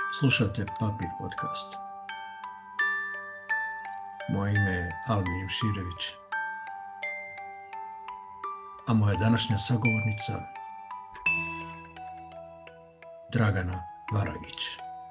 Slušate Papir podcast. Moje ime je Almin Imširević, a moja današnja sagovornica Dragana Varagić.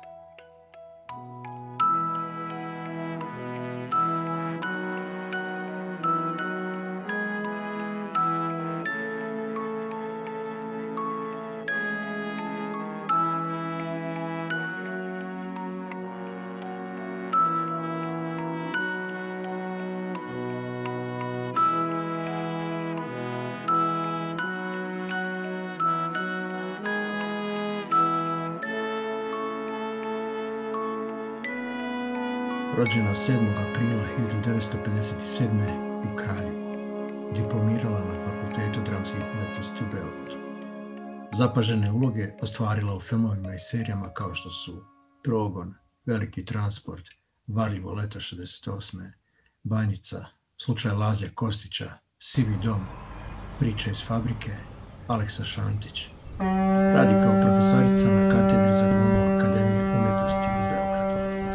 Rođena 7. aprila 1957. u Kraljevu, diplomirala na Fakultetu dramskih umjetnosti u Beogradu. Zapažene uloge ostvarila u filmovima i serijama kao što su Progon, Veliki transport, Varljivo leto 68. Banjica, Slučaj Laze Kostića, Sivi dom, Priče iz fabrike, Aleksa Šantić. Radi kao profesorica na katedri za glumu Akademije umjetnosti u Beogradu.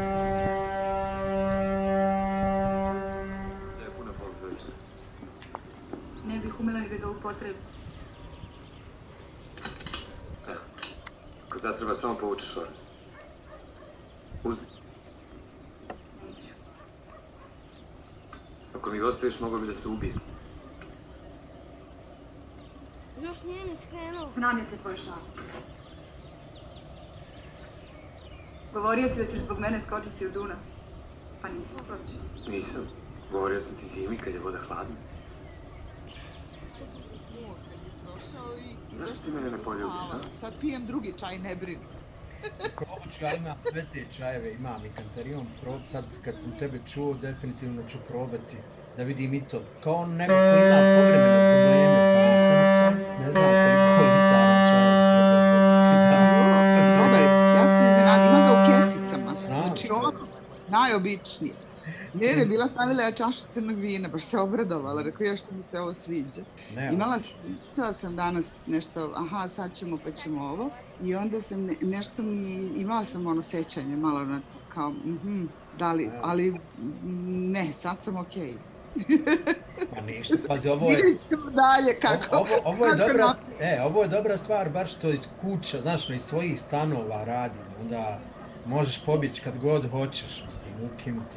Ne bih umela ni da ga upotrebi. Ako zatreba, samo povuči šorac. Uzmi. Neću. Ako mi ga ostaviš, mogo bi da se ubijem. Još nije ni skrenuo. Znam ja te tvoje šale. Govorio si da ćeš zbog mene skočiti u Dunav. Pa nisam skočio. Nisam. Govorio sam ti zimi kad je voda hladna. Zašto ti mene ne poljubiš, a? Sad pijem drugi čaj, ne brini. Probat ću, ja imam sve te čajeve, imam i Kantarion, sad kad sam tebe čuo, definitivno ću probati da vidim i to. Kao neko ko ima povremeno probleme sa nosenicom, ne znam koliko litara čaja treba popiti. Dobar, ja se iznenadim, ima ga u kesicama. Znači ono, najobičnije. Jer je bila stavila čašu crnog vina, baš se obradovala, rekao još što mi se ovo sviđa. Imala sam danas nešto, sad ćemo pa ćemo ovo. I onda sam nešto imala sam ono sećanje malo na kao, ali ne, sad sam okej. Pa ništa, pazi, ovo je... dalje, kako? Ovo je dobra stvar, bar što iz kuća, znaš, iz svojih stanova radim, onda možeš pobjeći kad god hoćeš, mislim, ukinuti.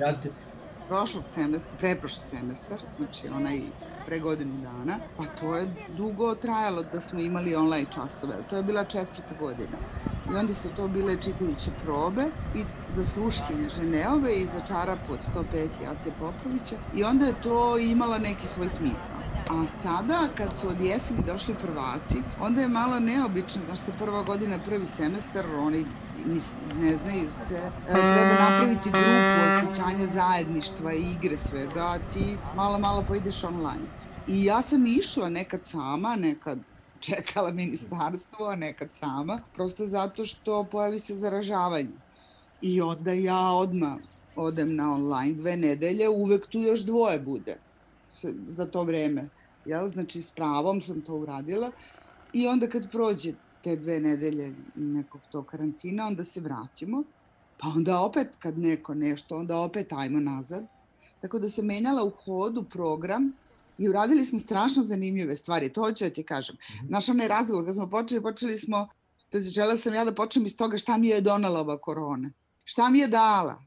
Preprošli semestar, znači onaj pre godinu dana, pa to je dugo trajalo da smo imali online časove. To je bila 4. godina. I onda su to bile čitajuće probe i za sluškinje Ženeove i za čarapu od 105 Jace Popovića. I onda je to imala neki svoj smisao. A sada, kad su od jeseni došli prvaci, onda je malo neobično, zašto je prva godina, prvi semestar, oni ne znaju se, treba napraviti grupu osjećanja zajedništva i igre svega, a ti malo poideš online. I ja sam išla nekad sama, nekad čekala ministarstvo, a nekad sama, prosto zato što pojavi se zaražavanje. I onda ja odmah odem na online 2 nedelje, uvek tu još 2 bude za to vreme. Znači s pravom sam to uradila i onda kad prođe te 2 nedelje nekog tog karantina, onda se vratimo, pa onda opet kad neko nešto, onda opet ajmo nazad. Tako da se menjala u hodu program i uradili smo strašno zanimljive stvari, to hoću da ti kažem. Naš onaj razgovor, kad smo počeli smo, želela sam ja da počnem iz toga šta mi je donala ova korona, šta mi je dala.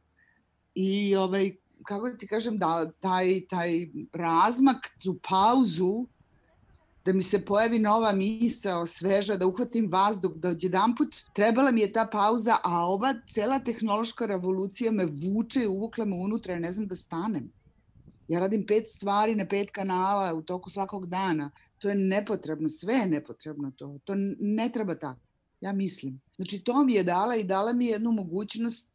I kako ti kažem, taj razmak, tu pauzu, da mi se pojavi nova misao, sveža, da uhvatim vazduh, da odjedanput trebala mi je ta pauza, a ova cela tehnološka revolucija me vuče i uvukla me unutra, ne znam da stanem. Ja radim 5 stvari na 5 kanala u toku svakog dana. To je nepotrebno, sve je nepotrebno to. To ne treba tako, ja mislim. Znači to mi je dala i dala mi jednu mogućnost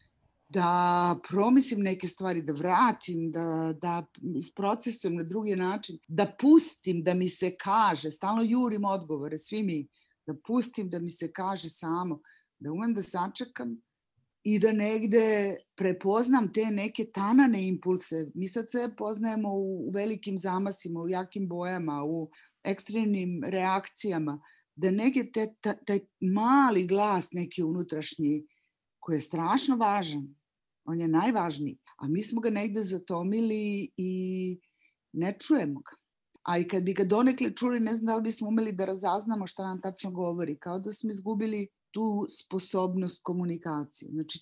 da promislim neke stvari, da vratim, da isprocesujem na drugi način, da pustim da mi se kaže, stalno jurim odgovore, svi mi, da pustim da mi se kaže samo, da umem da sačekam i da negde prepoznam te neke tanane impulse. Mi sad se poznajemo u velikim zamasima, u jakim bojama, u ekstremnim reakcijama, da negde taj mali glas neki unutrašnji koji je strašno važan. On je najvažniji. A mi smo ga negde zatomili i ne čujemo ga. A i kad bi ga donekle čuli, ne znam da li bismo umeli da razaznamo šta nam tačno govori. Kao da smo izgubili tu sposobnost komunikacije. Znači,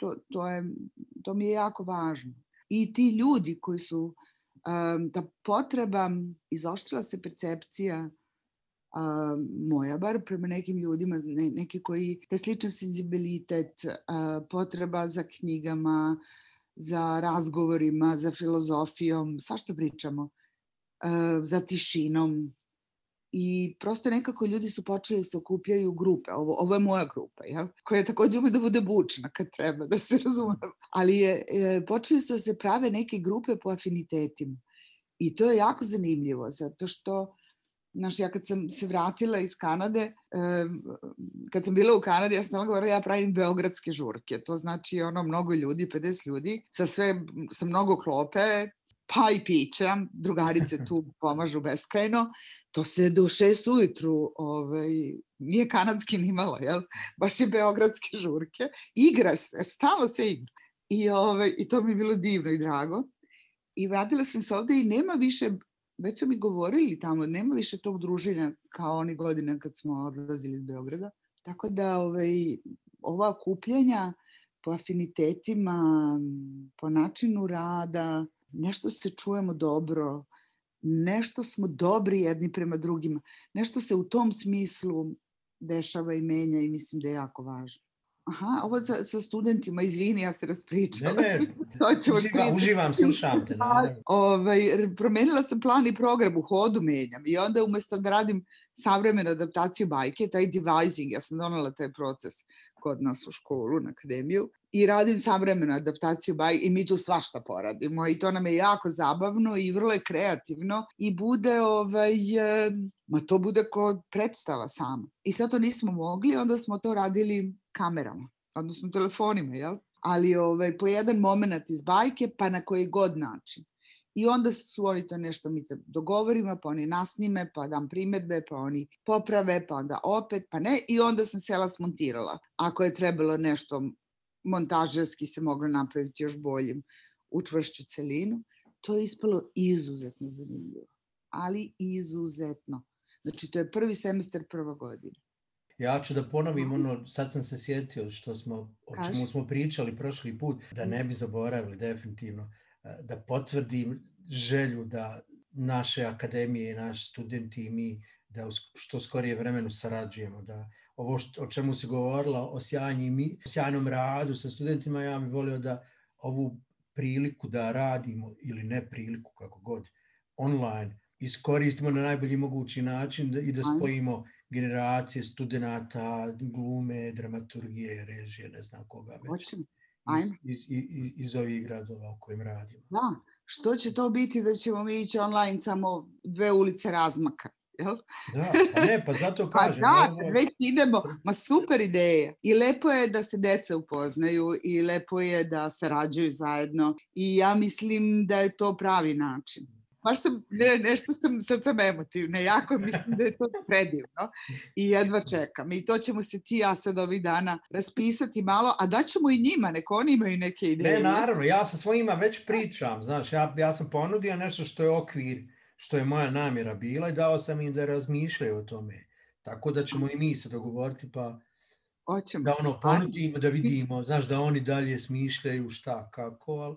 to mi je jako važno. I ti ljudi koji su, ta potreba, izoštrila se percepcija moja, bar prema nekim ljudima, neki koji, te sličan senzibilitet, potreba za knjigama, za razgovorima, za filozofijom, svašta pričamo, za tišinom. I prosto nekako ljudi su počeli da se okupljaju u grupe. Ovo je moja grupa, jel? Koja takođe ume da bude bučna kad treba, da se razume. Ali počeli su da se prave neke grupe po afinitetima. I to je jako zanimljivo, zato što znaš, ja kad sam se vratila iz Kanade, kad sam bila u Kanadi, ja sam stalno govorila, ja pravim beogradske žurke. To znači mnogo ljudi, 50 ljudi, sa mnogo klope, pa i pića, drugarice tu pomažu beskrajno. To se do 6 ujutru nije kanadski ni malo, jel? Baš je beogradske žurke. Igra se, stalno se igra. I to mi je bilo divno i drago. I vratila sam se ovde i nema više, već su mi govorili tamo, nema više tog druženja kao oni godine kad smo odlazili iz Beograda. Tako da ova okupljanja po afinitetima, po načinu rada, nešto se čujemo dobro, nešto smo dobri jedni prema drugima, nešto se u tom smislu dešava i menja i mislim da je jako važno. Aha, ovo sa studentima, izvini, ja se raspričala. Ne, uživam, slušam te. Promenila sam plan i program, u hodu menjam i onda umesto da radim savremenu adaptaciju bajke, taj devising, ja sam donela taj proces kod nas u školu, na akademiju, i radim savremenu adaptaciju bajke i mi tu svašta poradimo i to nam je jako zabavno i vrlo je kreativno i bude, to bude kao predstava sama. I sad to nismo mogli, onda smo to radili kamerama, odnosno telefonima, jel? Ali po jedan moment iz bajke, pa na koji god način. I onda su oni to nešto mi dogovorimo, pa oni nasnime, pa dam primedbe, pa oni poprave, pa onda opet, pa ne. I onda sam sela smontirala. Ako je trebalo nešto montažerski se moglo napraviti još boljim, učvršću celinu, to je ispalo izuzetno zanimljivo. Ali izuzetno. Znači, to je prvi semestar, prva godina. Ja ću da ponovim sad sam se sjetio o čemu smo pričali prošli put, da ne bi zaboravili definitivno, da potvrdim želju da naše akademije i naši studenti i mi da u što skorije vremenu sarađujemo, da ovo o čemu si govorila, o sjajnom radu sa studentima, ja bih volio da ovu priliku da radimo ili ne priliku, kako god, online, iskoristimo na najbolji mogući način i da spojimo generacije studenata, glume, dramaturgije, režije, ne znam koga već, iz ovih gradova u kojim radimo. Da, što će to biti da ćemo mi ići online samo 2 ulice razmaka, jel? Da, pa zato kažem. Pa da, već idemo, super ideje. I lepo je da se deca upoznaju i lepo je da sarađuju zajedno i ja mislim da je to pravi način. Baš sad sam emotivna, jako mislim da je to predivno i jedva čekam. I to ćemo se ti ja sad ovih dana raspisati malo, a daćemo i njima, neko oni imaju neke ideje. Ne, naravno, ja sa svojima već pričam, znaš, ja sam ponudio nešto što je okvir, što je moja namjera bila i dao sam im da razmišljaju o tome. Tako da ćemo i mi se dogovoriti pa Hoćemo. Da ponudimo, da vidimo, znaš, da oni dalje smišljaju šta, kako, ali...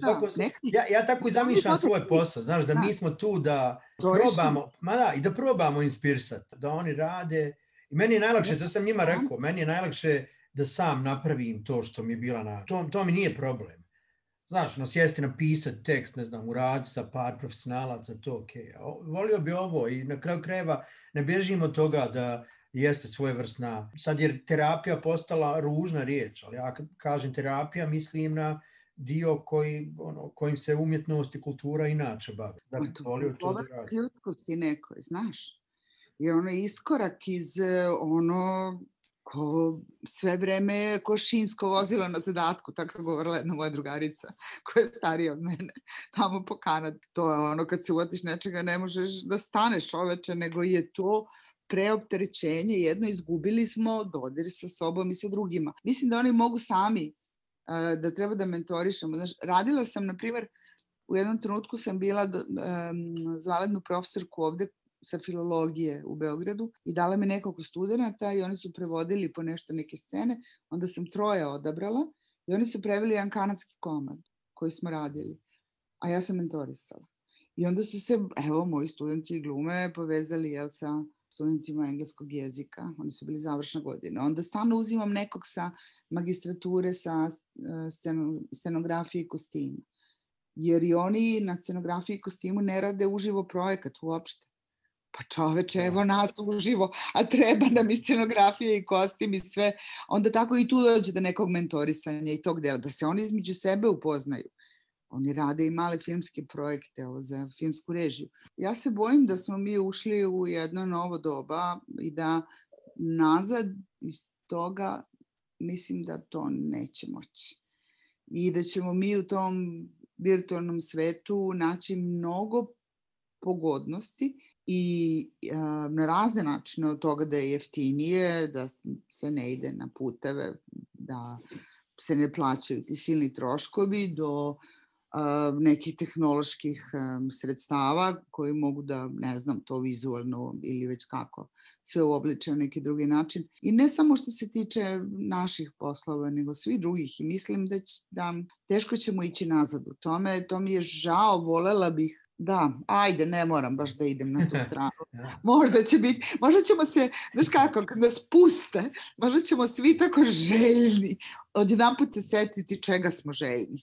Ja tako i zamišljam svoj posao, znaš, da mi smo tu da probamo, i da probamo inspirisati, da oni rade. I meni je najlakše, to sam njima rekao, meni je najlakše da sam napravim to što mi je bila to mi nije problem. Znaš, sjesti napisati tekst, ne znam, uraditi sa par profesionalaca, to okej. Volio bi ovo i na kraju krajeva ne bježimo od toga da jeste svojevrsna, sad je terapija postala ružna riječ, ali ja kažem terapija, mislim na dio kojim se umjetnost i kultura inače bavi. Da bi volio to da radi. Ljudskosti nekoj, znaš. I iskorak iz ko sve vreme ko šinsko vozilo na zadatku, tako govorila jedna moja drugarica koja je starija od mene, tamo po Kanadi. To je kad se uvatiš nečega ne možeš da staneš čoveče, nego je to preopterećenje, jedno izgubili smo dodir sa sobom i sa drugima. Mislim da oni mogu sami, da treba da mentorišemo. Znaš, radila sam, na primjer, u jednom trenutku sam bila zvalednu profesorku ovde sa filologije u Beogradu i dala mi nekoliko studenta i oni su prevodili po nešto neke scene, onda sam 3 odabrala i oni su preveli jedan kanadski komad koji smo radili, a ja sam mentorisala. I onda su se, evo, moji studenti glume povezali, sa studentima engleskog jezika, oni su bili završna godina. Onda stalno uzimam nekog sa magistrature, sa scenografije i kostima. Jer i oni na scenografiji i kostimu ne rade uživo projekat uopšte. Pa čoveče, evo nas uživo, a treba nam i scenografija i kostim i sve. Onda tako i tu dođe do nekog mentorisanja i tog dela, da se oni između sebe upoznaju. Oni rade i male filmske projekte za filmsku režiju. Ja se bojim da smo mi ušli u jedno novo doba i da nazad iz toga mislim da to neće moći. I da ćemo mi u tom virtualnom svetu naći mnogo pogodnosti i na razne načine, od toga da je jeftinije, da se ne ide na puteve, da se ne plaćaju ti silni troškovi, do nekih tehnoloških sredstava koji mogu da, ne znam, to vizualno ili već kako, sve uobliče na neki drugi način. I ne samo što se tiče naših poslova, nego svih drugih. I mislim da teško ćemo ići nazad u tome. To mi je žao, volela bih da, ajde, ne moram baš da idem na tu stranu. Možda će biti, možda ćemo se, znaš kako, kad nas puste, možda ćemo svi tako željni odjedanput se setiti čega smo željni.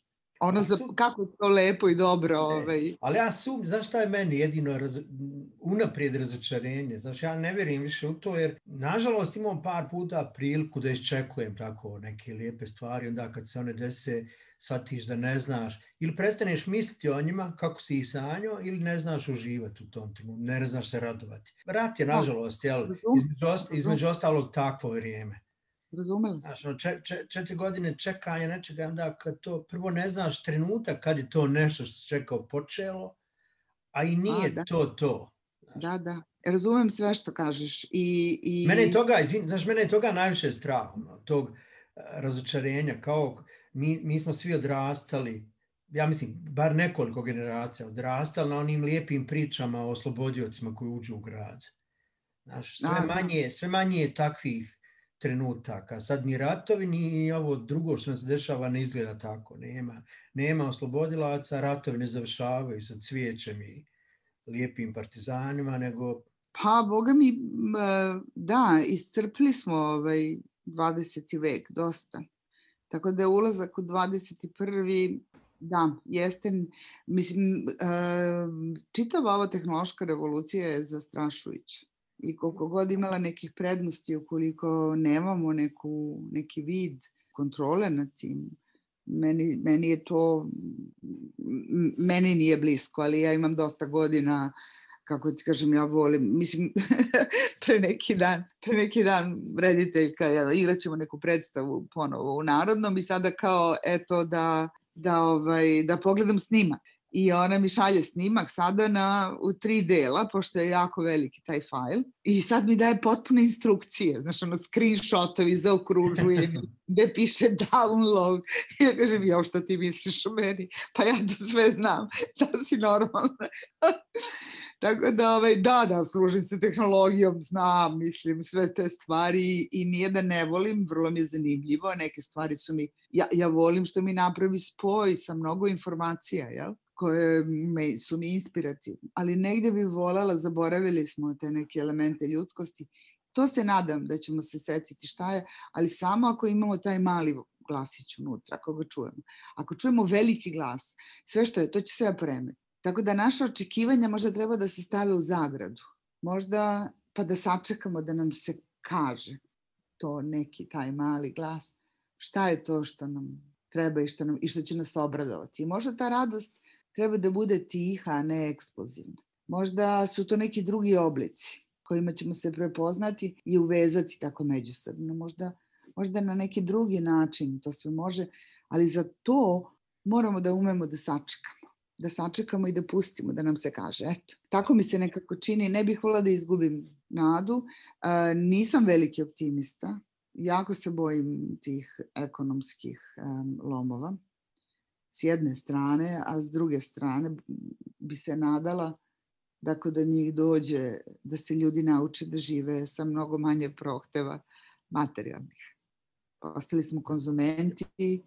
Kako je to lepo i dobro. Ali ja znaš šta je meni jedino unaprijed razočarenje? Znaš, ja ne vjerujem više u to, jer nažalost imam par puta priliku da iščekujem tako neke lijepe stvari, onda kad se one dese, shvatiš da ne znaš, ili prestaneš misliti o njima kako si ih sanjao, ili ne znaš uživati u tom trenutku, ne znaš se radovati. Rat je nažalost, između ostalog takvo vrijeme. Razumela se. Znaš, 4 godine čekanja nečega, onda kad to prvo ne znaš trenutak kad je to nešto što si čekao počelo, a i nije to. Da. Razumem sve što kažeš. Mene je toga najviše strah, tog razočarenja, kao mi smo svi odrastali, ja mislim, bar nekoliko generacija odrastali na onim lijepim pričama o oslobodiocima koji uđu u grad. Znaš, sve manje je takvih trenutaka. Sad ni ratovi, ni ovo drugo što nam se dešava ne izgleda tako. Nema oslobodilaca, ratovi ne završavaju sa cvijećem i lijepim partizanima, nego... Pa, boga mi, da, iscrpili smo 20. vek, dosta. Tako da je ulazak u 21. Da, jeste, mislim, čitava ova tehnološka revolucija je zastrašujuća. I koliko god imala nekih prednosti, ukoliko nemamo neki vid kontrole nad tim, meni nije blisko, ali ja imam dosta godina, kako ti kažem, ja volim, mislim, pre neki dan rediteljka, igrat ćemo neku predstavu ponovo u Narodnom i sada kao, eto, da pogledam snimak. I ona mi šalje snimak sada u 3 dela, pošto je jako veliki taj fajl. I sad mi daje potpune instrukcije, znaš, screenshotovi zaokružujem, gde piše download. I ja kažem, šta ti misliš o meni? Pa ja to sve znam, da si normalna. Tako da, služim se tehnologijom, znam, mislim, sve te stvari i nije da ne volim, vrlo mi je zanimljivo, neke stvari su mi, ja volim što mi napravi spoj sa mnogo informacija, jel? Koje su mi inspirativne, ali negdje bi voljela, zaboravili smo te neke elemente ljudskosti. To se nadam da ćemo se setiti šta je, ali samo ako imamo taj mali glasić unutra, ako ga čujemo. Ako čujemo veliki glas, sve što je, to će sve premeti. Tako da naša očekivanja možda treba da se stave u zagradu. Možda pa da sačekamo da nam se kaže to neki taj mali glas. Šta je to što nam treba i što će nas obradovati. I možda ta radost treba da bude tiha, a ne eksplozivna. Možda su to neki drugi oblici kojima ćemo se prepoznati i uvezati tako međusobno. Možda na neki drugi način to sve može, ali za to moramo da umemo da sačekamo. da sačekamo i da pustimo, da nam se kaže. Eto, tako mi se nekako čini, ne bih voljela da izgubim nadu. Nisam veliki optimista, jako se bojim tih ekonomskih lomova s jedne strane, a s druge strane bi se nadala da ako do njih dođe, da se ljudi nauče da žive sa mnogo manje prohteva materijalnih. Ostali smo konzumenti,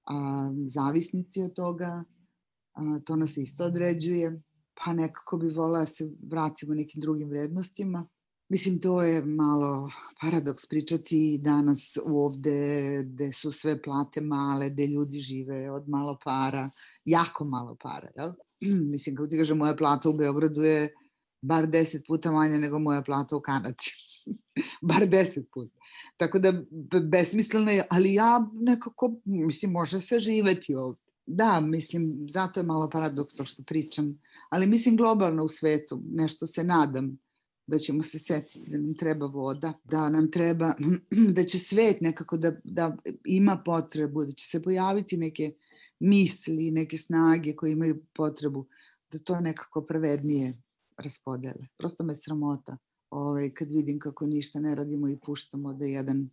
zavisnici od toga, to nas isto određuje, pa nekako bi voljela da se vratimo nekim drugim vrednostima. Mislim, to je malo paradoks pričati danas ovde gde su sve plate male, gde ljudi žive od malo para, jako malo para, jel? Mislim, kako ti kažem, moja plata u Beogradu je bar 10 puta manja nego moja plata u Kanadi. Bar 10 puta. Tako da, besmisleno je, ali ja nekako, mislim, može se živeti ovde. Da, mislim, zato je malo paradoks to što pričam, ali mislim globalno u svetu, nešto se nadam da ćemo se setiti da nam treba voda, da nam treba, da će svet nekako da ima potrebu, da će se pojaviti neke misli, neke snage koje imaju potrebu da to nekako pravednije raspodele. Prosto me sramota kad vidim kako ništa ne radimo i puštamo da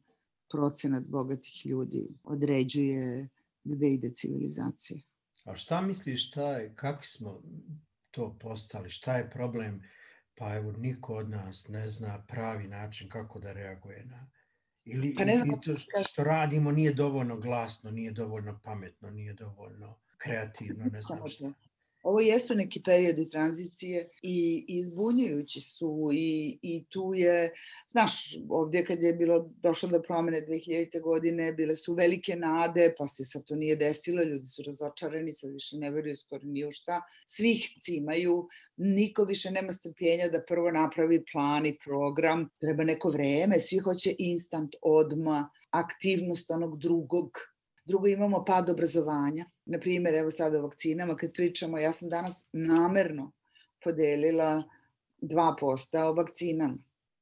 1% bogatih ljudi određuje gde ide civilizacija. A šta misliš, kako smo to postali, šta je problem? Pa evo, niko od nas ne zna pravi način kako da reaguje na... Ili to što radimo nije dovoljno glasno, nije dovoljno pametno, nije dovoljno kreativno, ne znam šta. Ovo jesu neki periodi tranzicije i izbunjujući su i tu je, znaš, ovdje kad je došlo do promene 2000. godine, bile su velike nade, pa se sad to nije desilo, ljudi su razočarani, sad više ne veruju skoro ni u šta, svih cimaju, niko više nema strpljenja da prvo napravi plan i program, treba neko vreme, svi hoće instant, odmah, aktivnost onog drugog. Drugo, imamo pad obrazovanja. Naprimjer, evo sada o vakcinama, kad pričamo, ja sam danas namerno podelila 2 posta o vakcinama.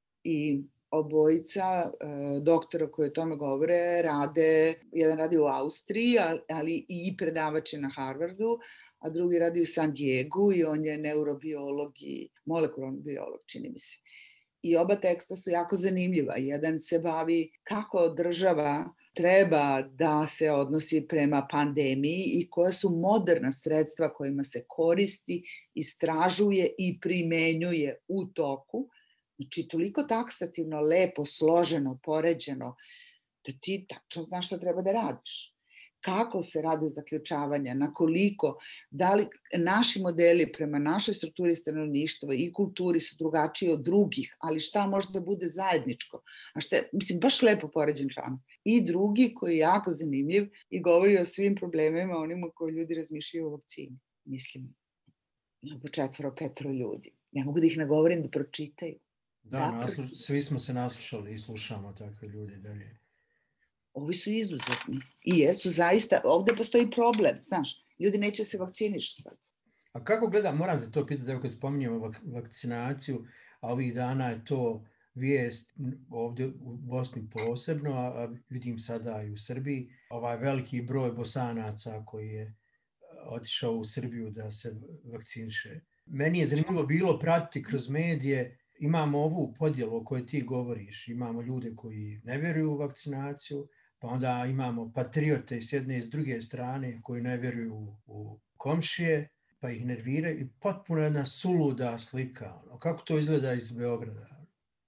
I obojica doktora koji o tome govore jedan radi u Austriji, ali i predavač je na Harvardu, a drugi radi u San Diegu i on je neurobiolog i molekularni biolog, čini mi se. I oba teksta su jako zanimljiva. Jedan se bavi kako država treba da se odnosi prema pandemiji i koja su moderna sredstva kojima se koristi, istražuje i primenjuje u toku. Znači, toliko taksativno, lepo, složeno, poređeno, da ti tačno znaš šta treba da radiš. Kako se rade zaključavanja, na koliko, da li naši modeli prema našoj strukturi stanovništva i kulturi su drugačiji od drugih, ali šta može da bude zajedničko. A šta je, mislim, baš lepo poređen članak. I drugi koji je jako zanimljiv i govori o svim problemima, onima koji ljudi razmišljaju o vakcini. Mislim, po 4-5 ljudi. Ne mogu da ih nagovorim da pročitaju. Da, svi smo se naslušali i slušamo takve ljude dalje. Ovi su izuzetni i jesu zaista, ovde postoji problem, znaš, ljudi neće se vakcinišu sad. A kako gledam, moram te to pitati, evo kad spominjemo vakcinaciju, a ovih dana je to vijest ovdje u Bosni posebno, a vidim sada i u Srbiji, ovaj veliki broj Bosanaca koji je otišao u Srbiju da se vakciniše. Meni je zanimljivo bilo pratiti kroz medije, imamo ovu podjelu o kojoj ti govoriš, imamo ljude koji ne vjeruju u vakcinaciju, pa onda imamo patriote s jedne i s druge strane koji ne vjeruju u komšije, pa ih nerviraju i potpuno jedna suluda slika. Kako to izgleda iz Beograda?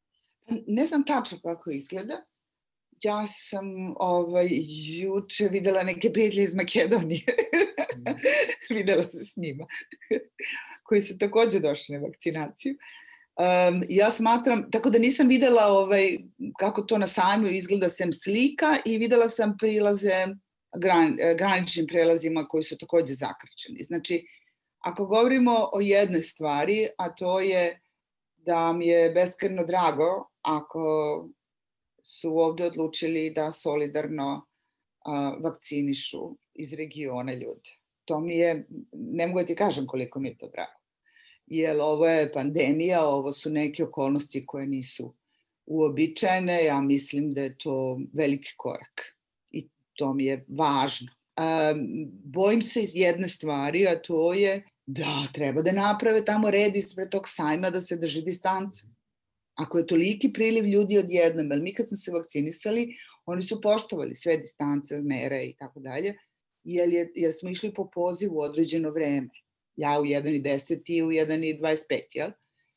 Ne znam tačno kako izgleda. Ja sam juče videla neke prijatelje iz Makedonije. Videla se s njima. Koji su također došli na vakcinaciju. Ja smatram, tako da nisam videla kako to na sajmu izgleda sem slika i videla sam prilaze graničnim prelazima koji su također zakrčeni. Znači, ako govorimo o jednoj stvari, a to je da mi je beskrajno drago ako su ovdje odlučili da solidarno vakcinišu iz regiona ljude. To mi je, ne mogu da ti kažem koliko mi je to drago. Jer ovo je pandemija, ovo su neke okolnosti koje nisu uobičajene, ja mislim da je to veliki korak i to mi je važno. Bojim se jedne stvari, a to je da treba da naprave tamo red ispred tog sajma, da se drži distanca. Ako je toliki priliv ljudi odjednom, jer mi kad smo se vakcinisali, oni su poštovali sve distance, mere i tako dalje, jer smo išli po pozivu određeno vreme. Ja u 1:10 i u 1:25, jel?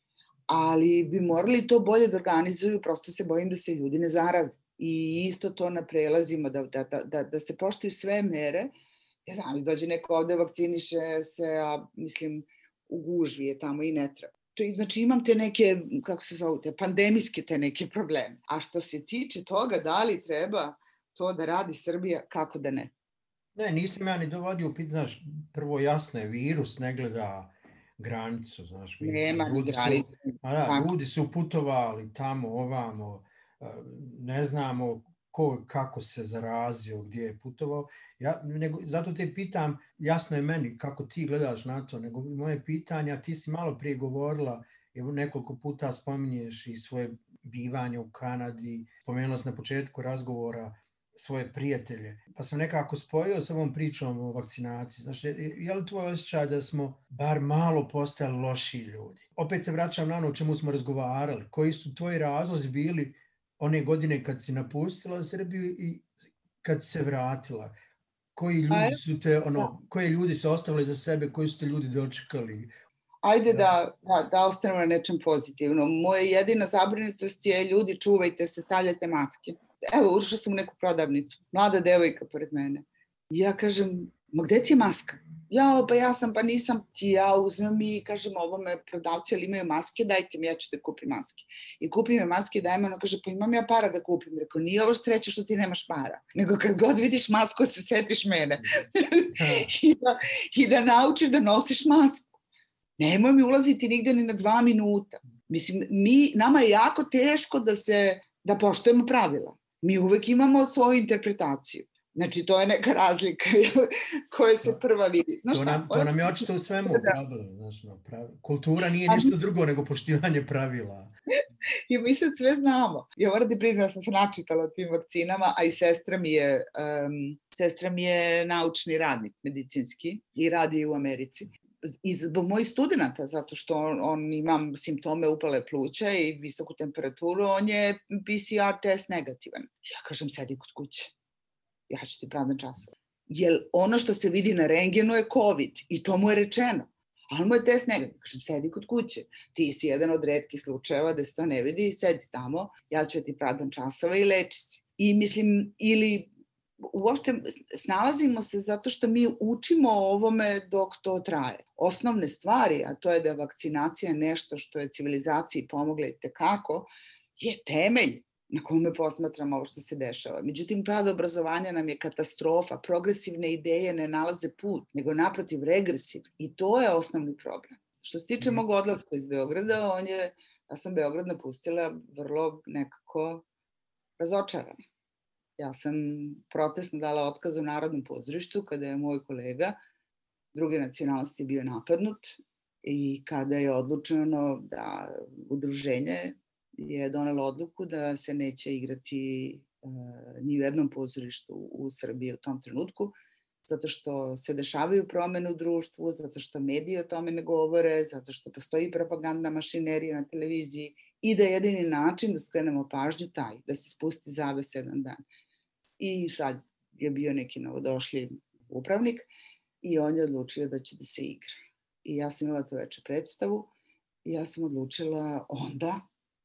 Ali bi morali to bolje da organizuju, prosto se bojim da se ljudi ne zaraze. I isto to na prelazima, da se poštuju sve mere. Ja znam, dođe neko ovde, vakciniše se, a mislim, u gužvi je tamo i ne treba. Znači imam te neke, kako se zove, te pandemijske te neke probleme. A što se tiče toga da li treba to da radi Srbija, kako da ne? Ne, nisam ja ni dovodio upit, znaš, prvo jasno je, virus ne gleda granicu, znaš. Nema ni granicu. Ljudi su putovali tamo, ovamo, ne znamo kako se zarazio, gdje je putovao. Zato te pitam, jasno je meni kako ti gledaš na to, nego moje pitanja, ti si malo prije govorila, evo nekoliko puta spominješ i svoje bivanje u Kanadi, spomenula si na početku razgovora svoje prijatelje, pa sam nekako spojio s ovom pričom o vakcinaciji. Znači, je li tvoj osjećaj da smo bar malo postali lošiji ljudi? Opet se vraćam na ono o čemu smo razgovarali. Koji su tvoji razlozi bili one godine kad si napustila Srbiju i kad se vratila? Koji ljudi su te, koji ljudi se ostavili za sebe, koji su te ljudi dočekali? Ajde da ostanemo na nečem pozitivnom. Moja jedina zabrinutost je ljudi, čuvajte se, stavljajte maske. Evo, ušla sam u neku prodavnicu, mlada devojka pored mene. I ja kažem, ma gde ti je maska? Pa nisam ti, ja uzmem i kažem ovome prodavcu, ali imaju maske, dajte mi, ja ću da kupim maske. I kupim je maske i dajem, ona kaže, pa imam ja para da kupim. Rekao, nije ovo sreća što ti nemaš para, nego kad god vidiš masku se setiš mene. I da naučiš da nosiš masku. Nemoj mi ulaziti nigde ni na 2 minuta. Mislim, nama je jako teško da poštujemo pravila. Mi uvek imamo svoju interpretaciju. Znači, to je neka razlika koja se prva vidi. Znaš šta? To nam je očito u svemu pravilo. Kultura nije ništa drugo nego poštivanje pravila. I mi sad sve znamo. Ja moram ti priznam, ja sam se načitala o tim vakcinama, a i sestra mi je naučni radnik medicinski i radi u Americi. I zbog mojih studenta, zato što on ima simptome upale pluća i visoku temperaturu, on je PCR test negativan. Ja kažem, sedi kod kuće. Ja ću ti pravdan časova. Jer ono što se vidi na rengenu je COVID i to mu je rečeno. Ali mu je test negativan. Kažem, sedi kod kuće. Ti si jedan od retkih slučajeva da se to ne vidi i sedi tamo. Ja ću ti pravdan časova i leči se. I mislim, ili uopšte snalazimo se zato što mi učimo o ovome dok to traje. Osnovne stvari, a to je da je vakcinacija nešto što je civilizaciji pomogla i tekako, je temelj na kome posmatramo ovo što se dešava. Međutim, pad obrazovanja nam je katastrofa. Progresivne ideje ne nalaze put, nego naprotiv regresivne. I to je osnovni problem. Što se tiče mog odlaska iz Beograda, ja sam Beograd napustila vrlo nekako razočarana. Ja sam protestno dala otkaz u Narodnom pozorištu kada je moj kolega druge nacionalnosti bio napadnut i kada je odlučeno da udruženje je donelo odluku da se neće igrati ni u jednom pozorištu u Srbiji u tom trenutku, zato što se dešavaju promene u društvu, zato što mediji o tome ne govore, zato što postoji propagandna mašinerija na televiziji i da je jedini način da skrenemo pažnju taj, da se spusti zaves jedan dan. I sad je bio neki novodošli upravnik i on je odlučio da će da se igra. I ja sam imala to veče predstavu i ja sam odlučila onda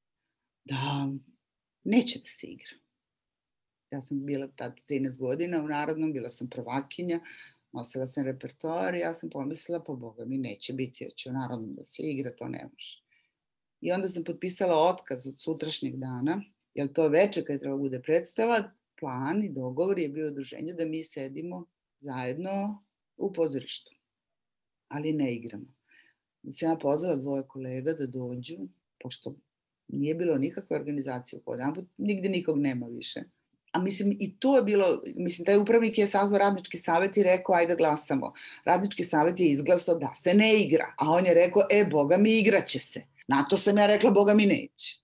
da neće da se igra. Ja sam bila tada 13 godina u Narodnom, bila sam prvakinja, nosila sam repertoar i ja sam pomislila, pa Boga mi neće biti, jer će u Narodnom da se igra, to ne može. I onda sam potpisala otkaz od sutrašnjeg dana, jer to veče kad je trebalo bude predstava, plan i dogovor je bio udruženje da mi sedimo zajedno u pozorištu, ali ne igramo. Da sam ja pozvala 2 kolega da dođu, pošto nije bilo nikakve organizacije u podan, nigde nikog nema više. A mislim, i to je bilo, mislim, taj upravnik je sazvao radnički savjet i rekao, ajde glasamo. Radnički savjet je izglasao da se ne igra, a on je rekao, Boga mi igraće se. Na to sam ja rekla, Boga mi neće.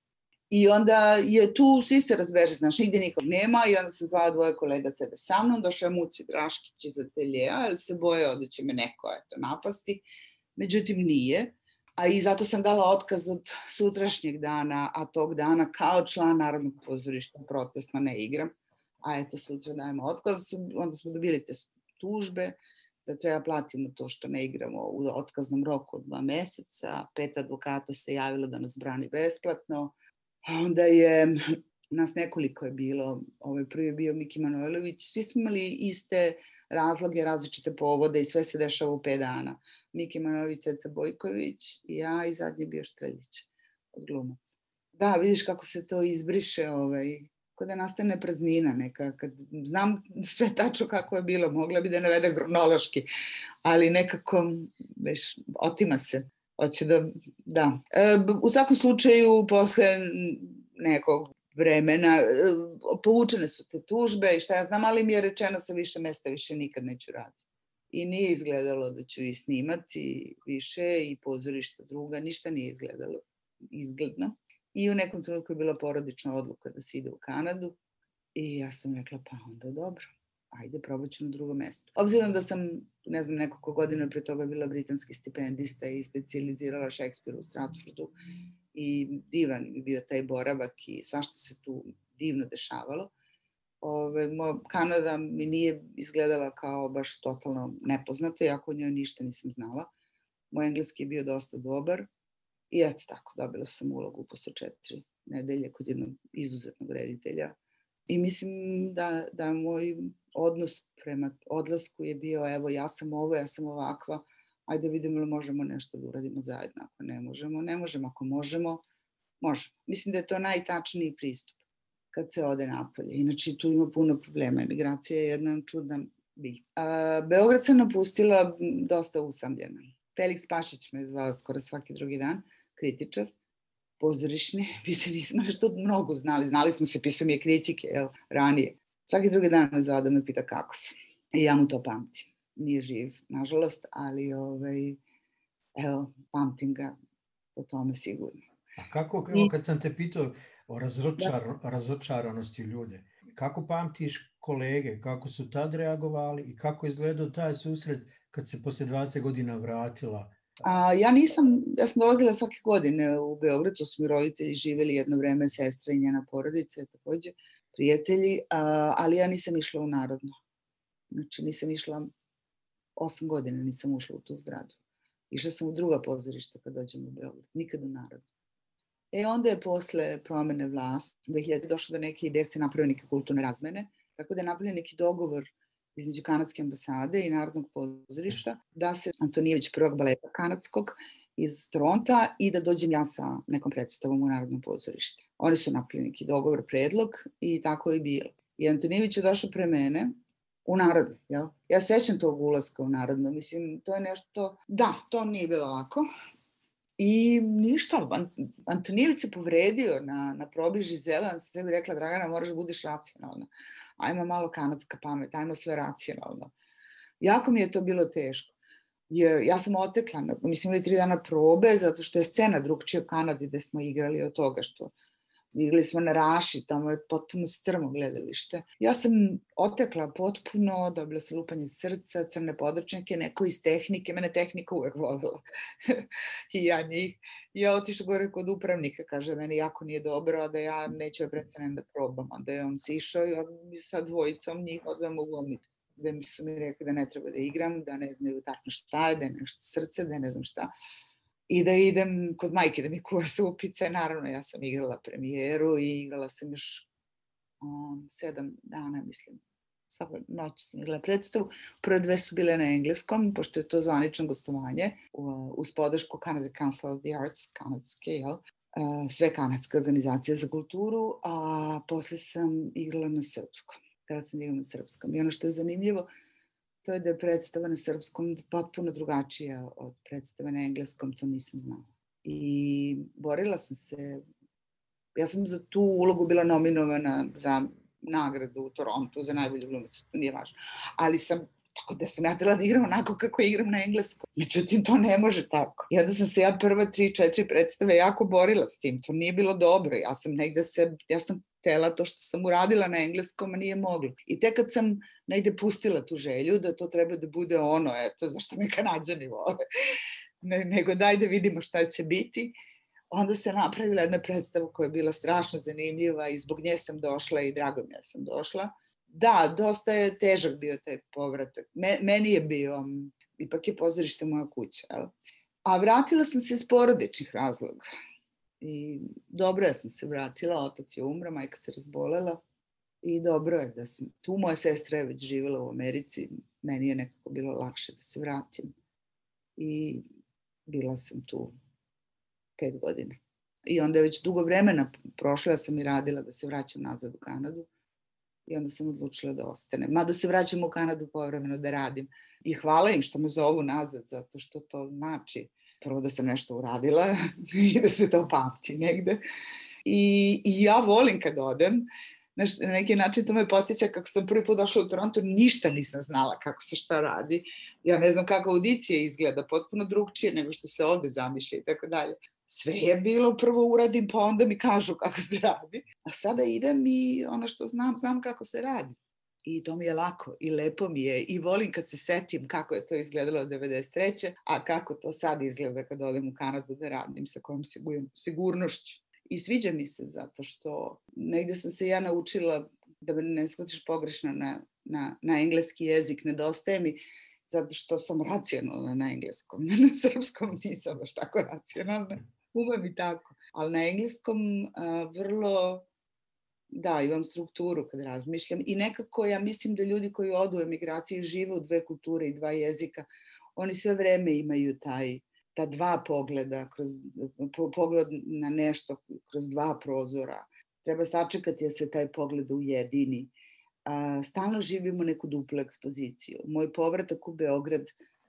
I onda je tu, svi se razbeže, znaš, nigdje nikog nema i onda se zvala dvoje kolega sede sa mnom, došao je Muci Draškić iz ateljeja, jer se bojao da će me neko napasti, međutim nije. A i zato sam dala otkaz od sutrašnjeg dana, a tog dana kao član Narodnog pozorišta protestno ne igram. A eto, sutra dajemo otkaz, onda smo dobili te tužbe, da treba platimo to što ne igramo u otkaznom roku od 2 meseca, 5 advokata se javilo da nas brani besplatno, a onda je, nas nekoliko je bilo, prvi je bio Miki Manojlović, svi smo imali iste razloge, različite povode i sve se dešava u 5 dana. Miki Manojlović, Ceca Bojković i ja i zadnji je bio Štreljić od glumaca. Da, vidiš kako se to izbriše, kada nastane praznina neka, kad znam sve tačno kako je bilo, mogla bi da navede kronološki, ali nekako već otima se. Hoće da. U svakom slučaju, posle nekog vremena, povučene su te tužbe i šta ja znam, ali mi je rečeno sa više mesta više nikad neću raditi. I nije izgledalo da ću i snimati više i pozorišta druga, ništa nije izgledalo izgledno. I u nekom trenutku je bila porodična odluka da se ide u Kanadu i ja sam rekla pa onda dobro, ajde probat ću na drugo mesto. Obzirom da sam, ne znam, nekoliko godina pre toga bila britanski stipendista i specijalizirala Šekspira u Stratfordu i divan je bio taj boravak i svašta se tu divno dešavalo. Kanada mi nije izgledala kao baš totalno nepoznata, iako o njoj ništa nisam znala. Moj engleski je bio dosta dobar. I eto tako, dobila sam ulogu posle 4 nedelje kod jednog izuzetnog reditelja. I mislim da moj odnos prema odlasku je bio, evo ja sam ovo, ja sam ovakva, ajde vidimo li možemo nešto da uradimo zajedno. Ako ne možemo, ne možemo. Ako možemo, možemo. Mislim da je to najtačniji pristup kad se ode napolje. Inače tu ima puno problema. Emigracija je jedna čudna biljka. Beograd sam napustila dosta usamljena. Felix Pašić me zvao skoro svaki drugi dan, kritičar, pozorišni. Mi se nismo nešto mnogo znali smo se, pisao mi je kritike ranije. Svaki drugi dan me zvao da me pita kako sam. I ja mu to pamtim. Nije živ, nažalost, ali evo, pamtim ga po tome sigurno. A kako, kad sam te pitao o razočaranosti ljude, kako pamtiš kolege, kako su tad reagovali i kako je izgledao taj susret kad se posle 20 godina vratila? Ja sam dolazila svake godine u Beograd, to su mi roditelji živeli jedno vreme, sestra i njena porodica, takođe prijatelji, ali ja nisam išla u Narodno. Znači nisam išla, 8 godina nisam ušla u tu zgradu. Išla sam u druga pozorišta kad dođem u Beograd, nikad u Narodno. Onda je posle promene vlasti, 2000 došlo do neke ideje, se napravio neke kulturne razmene, tako da je napravljen neki dogovor između Kanadske ambasade i Narodnog pozorišta, da se Antonijević prvog baleta kanadskog iz Toronta i da dođem ja sa nekom predstavom u Narodnom pozorište. Oni su napravili neki dogovor, predlog i tako je bilo. I Antonijević je došao pre mene u Narodno. Ja sećam tog ulaska u Narodno. Mislim, to je nešto... Da, to nije bilo lako. I ništa, Antonijević se povredio na probi Žizela, sam sebi rekla, Dragana, moraš da budeš racionalna. Ajmo malo kanadska pamet, ajmo sve racionalno. Jako mi je to bilo teško, jer ja sam otekla, mi smo imali 3 dana probe, zato što je scena drugčija u Kanadi gde smo igrali od toga što igrali smo na Raši, tamo je potpuno strmo gledalište. Ja sam otekla potpuno, dobila sam lupanje srca, crne podrčnjake, neko iz tehnike, mene tehnika uvek volila. I ja njih. I ja otišla gore kod upravnika, kaže, meni jako nije dobro, a da ja neću da prestanem da probam. Onda je on sišao i sa dvojicom njih odvemo u glumnicu. Gde su mi rekli da ne treba da igram, da ne znaju tačno šta je, da je nešto srce, da ne znam šta. I da idem kod majke da mi kuva supice. Naravno, ja sam igrala premijeru i igrala sam još 7 dana, mislim. Svaku noć sam igrala predstavu. Prve 2 su bile na engleskom, pošto je to zvanično gostovanje, uz podršku Canada Council of the Arts, kanadske, sve kanadske organizacije za kulturu, a posle sam igrala na srpskom. Tada sam igrala na srpskom. I ono što je zanimljivo, to je da je predstava na srpskom potpuno drugačija od predstave na engleskom, to nisam znala. I borila sam se, ja sam za tu ulogu bila nominovana za nagradu u Torontu za najbolju glumicu, to nije važno. Ali sam Tako da sam ja trebala da igram onako kako igram na engleskom. Međutim, to ne može tako. I onda sam se ja prva 3-4 predstave jako borila s tim. To nije bilo dobro. Ja sam htela to što sam uradila na engleskom, a nije moglo. I tek kad sam negde pustila tu želju da to treba da bude ono, eto, zašto me Kanađani vole, nego daj da vidimo šta će biti, onda se napravila jedna predstava koja je bila strašno zanimljiva i zbog nje sam došla i drago mi je sam došla. Da, dosta je težak bio taj povratak. Meni je bio, ipak je pozorište moja kuća. A vratila sam se iz porodičnih razloga. I dobro je sam se vratila, otac je umro, majka se razbolela i dobro je da sam tu. Moja sestra je već živjela u Americi, meni je nekako bilo lakše da se vratim. I bila sam tu 5 godina. I onda je već dugo vremena prošlo, ja sam i radila da se vraćam nazad u Kanadu. I onda sam odlučila da ostanem. Mada se vraćam u Kanadu povremeno da radim. I hvala im što me zovu nazad, zato što to znači prvo da sam nešto uradila i da se to pamti negde. I ja volim kad odem. Na neki način to me podsjeća kako sam prvi put došla u Toronto, ništa nisam znala kako se šta radi. Ja ne znam kako audicija izgleda, potpuno drugčije nego što se ovde zamišlja i tako dalje. Sve je bilo, prvo uradim, pa onda mi kažu kako se radi. A sada idem i ono što znam kako se radi. I to mi je lako i lepo mi je i volim kad se setim kako je to izgledalo od 93. A kako to sad izgleda kad odem u Kanadu da radim, sa kojom sigurnošću. I sviđa mi se zato što negde sam se ja naučila, da me ne shvatiš pogrešno, na engleski jezik, nedostaje mi zato što sam racionalna na engleskom. Na srpskom nisam baš tako racionalna. Umem i tako. Ali na engleskom vrlo, da, imam strukturu kad razmišljam. I nekako ja mislim da ljudi koji odu u emigraciju žive u 2 kulture i 2 jezika, oni sve vreme imaju ta 2 pogleda, pogled na nešto kroz 2 prozora. Treba sačekati da se taj pogled ujedini. Stalno živimo neku duplu ekspoziciju. Moj povratak u Beograd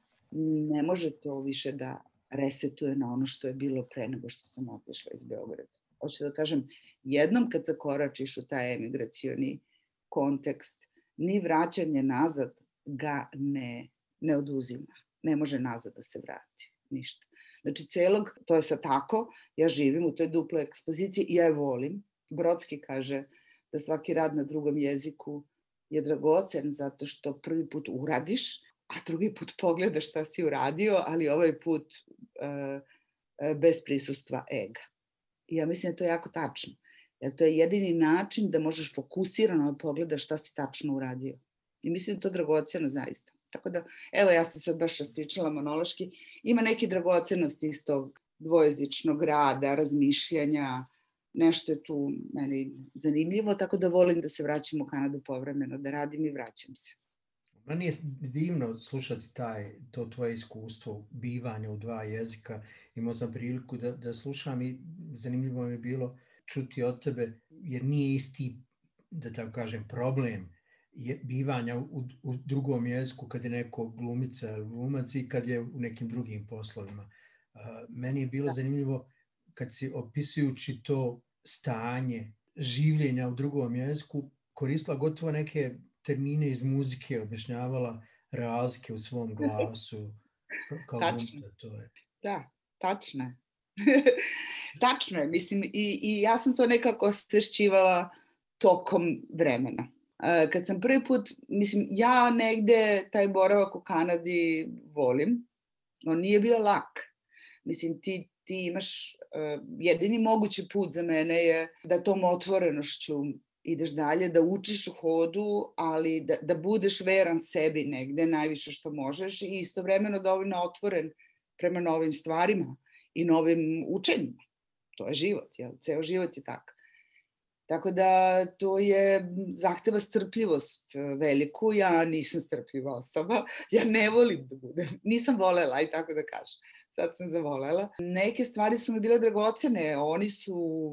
ne može to više da resetuje na ono što je bilo pre nego što sam otišla iz Beograda. Hoću da kažem, jednom kad zakoračiš u taj emigracioni kontekst, ni vraćanje nazad ga ne oduzima. Ne može nazad da se vrati. Ništa. Znači, to je sad tako, ja živim u toj duploj ekspoziciji i ja je volim. Brodski kaže da svaki rad na drugom jeziku je dragocen zato što prvi put uradiš, a drugi put pogledaš šta si uradio, ali ovaj put bez prisustva ega. I ja mislim da to je jako tačno. Jer to je jedini način da možeš fokusirano pogledaš šta si tačno uradio. I mislim da je to dragoceno zaista. Tako da, evo, ja sam sad baš raspričala monološki. Ima neke dragocenosti iz tog dvojezičnog rada, razmišljanja. Nešto je tu meni zanimljivo, tako da volim da se vraćam u Kanadu povremeno, da radim i vraćam se. Meni je divno slušati to tvoje iskustvo bivanja u 2 jezika. Imao sam priliku da slušam i zanimljivo mi je bilo čuti od tebe, jer nije isti, da tako kažem, problem bivanja u drugom jeziku kad je neko glumica ili glumac i kad je u nekim drugim poslovima. Meni je bilo zanimljivo kad si opisujući to stanje življenja u drugom jeziku koristila gotovo neke termine iz muzike, objašnjavala razlike u svom glasu. Kao glumca, to je. Da, tačno je. Tačno je, mislim, i ja sam to nekako osvešćivala tokom vremena. Kad sam prvi put, mislim, ja negde taj boravak u Kanadi volim, on nije bio lak. Mislim, ti imaš, jedini mogući put za mene je da tom otvorenošću ideš dalje, da učiš u hodu, ali da budeš veran sebi negde, najviše što možeš i istovremeno dovoljno otvoren prema novim stvarima i novim učenjima. To je život, jel? Ceo život je tako. Tako da to je zahteva strpljivost veliku. Ja nisam strpljiva osoba, ja ne volim da budem, nisam volela, aj tako da kažem. Sad sam zavolela. Neke stvari su mi bile dragocene, oni su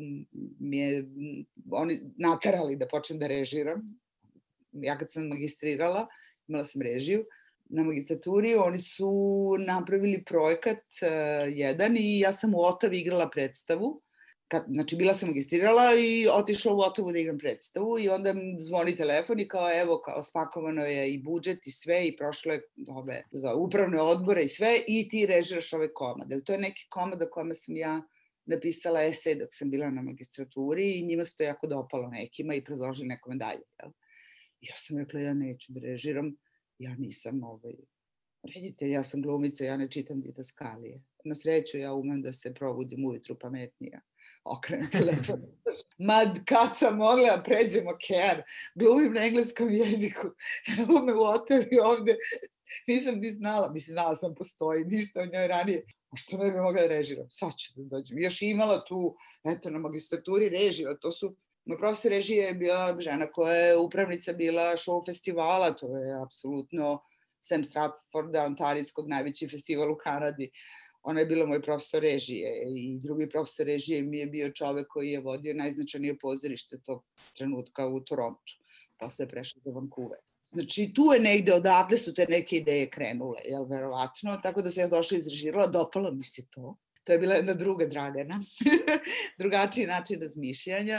oni naterali da počnem da režiram. Ja kad sam magistrirala, imala sam režiju na magistraturi, oni su napravili projekat jedan i ja sam u Otavi igrala predstavu Znači, bila sam magistrirala i otišla u Ottawu da igram predstavu i onda mi zvoni telefon i kao, evo, kao spakovano je i budžet i sve i prošlo je upravne odbore i sve i ti režiraš ove komade. To je neki komad o kome sam ja napisala esej dok sam bila na magistraturi i njima se to jako dopalo nekima i predložili nekome dalje. Jel? Ja sam rekla, ja neću da režiram, ja nisam reditelj, ja sam glumica, ja ne čitam didaskalije. Na sreću ja umem da se probudim ujutru pametnija. Okrenem telefon. Kad sam mogla pređem okean, glumim na engleskom jeziku, evo me u Ottawi ovde, nisam ni znala, znala sam postoji, ništa o njoj ranije, a što ne bi mogla da režiram, sad ću da dođem. Još imala tu, eto, na magistraturi režija, to su, moj profesor režije je bila žena koja je upravnica bila show festivala, to je apsolutno Sam Stratforda, ontarijskog najveći festival u Kanadi. Ona je bila moj profesor režije i drugi profesor režije mi je bio čovek koji je vodio najznačajnije pozorište tog trenutka u Torontu. Posle je prešao za Vancouver. Znači, tu je negde, odatle su te neke ideje krenule, jel, verovatno. Tako da sam ja došla i izrežirala, dopalo mi se to. To je bila jedna druga Dragana. Drugačiji način razmišljanja.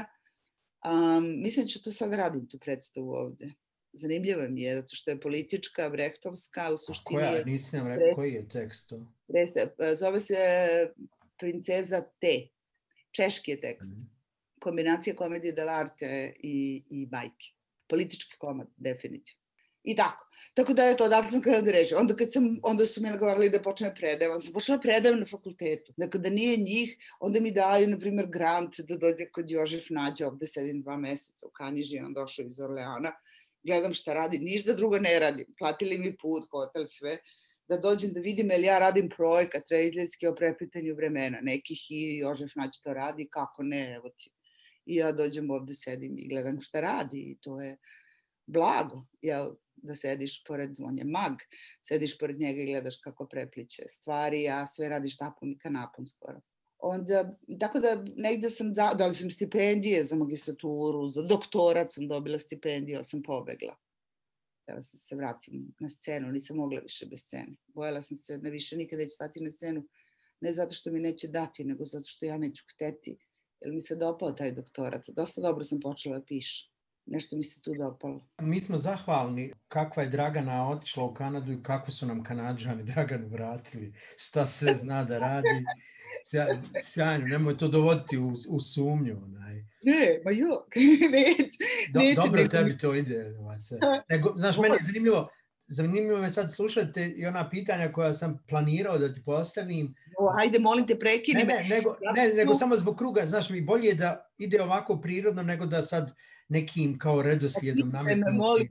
Mislim da ću to sad radim, tu predstavu ovde. Zanimljiva mi je, zato što je politička, brehtovska, u suštini je... Nisam nam rekao, koji je tekst to? Zove se Princeza T. Češki je tekst. Kombinacija komedije dell'arte i bajke. Politički komad, definitivno. I tako. Tako da je to, odatle sam krenula da režim. Onda su mi nagovarali da počnem predajem. Onda sam počela predajem na fakultetu. Dakle, da nije njih, onda mi daju, na primjer, grant da dođe kod Jožef Nađa, ovde sedim 2 meseca u Kanjiži, on došao iz Orleana. Gledam šta radim, ništa drugo ne radim. Platili mi put, hotel, sve. Da dođem da vidim, jer ja radim projekat rediteljski o preplitanju vremena nekih i Jožef Nađ to radi, kako ne, evo ti. I ja dođem ovde, sedim i gledam šta radi i to je blago, jel, da sediš pored, on je mag, sediš pored njega i gledaš kako prepliče stvari, a sve radiš tapom i kanapom skoro. Onda, tako da negde sam, dali sam stipendije za magistraturu, za doktorat sam dobila stipendiju, ali sam pobegla. Da se vratim na scenu, nisam mogla više bez scene. Bojala sam se da više nikada neću stati na scenu, ne zato što mi neće dati, nego zato što ja neću hteti, jer mi se dopao taj doktorat. Dosta dobro sam počela da pišem. Nešto mi se tu dopalo. Mi smo zahvalni kakva je Dragana otišla u Kanadu i kako su nam Kanadžani Draganu vratili, šta sve zna da radi. Sjajno, nemoj to dovoditi u sumnju. Ne, ma jok, neće. Dobro tebi to ide. Znaš, meni je zanimljivo me sad slušati i ona pitanja koja sam planirao da ti postavim. Ajde, molim te, prekini me. Nego samo zbog kruga, znaš mi, bolje je da ide ovako prirodno nego da sad nekim kao redoslijedom nametnuti. Molim,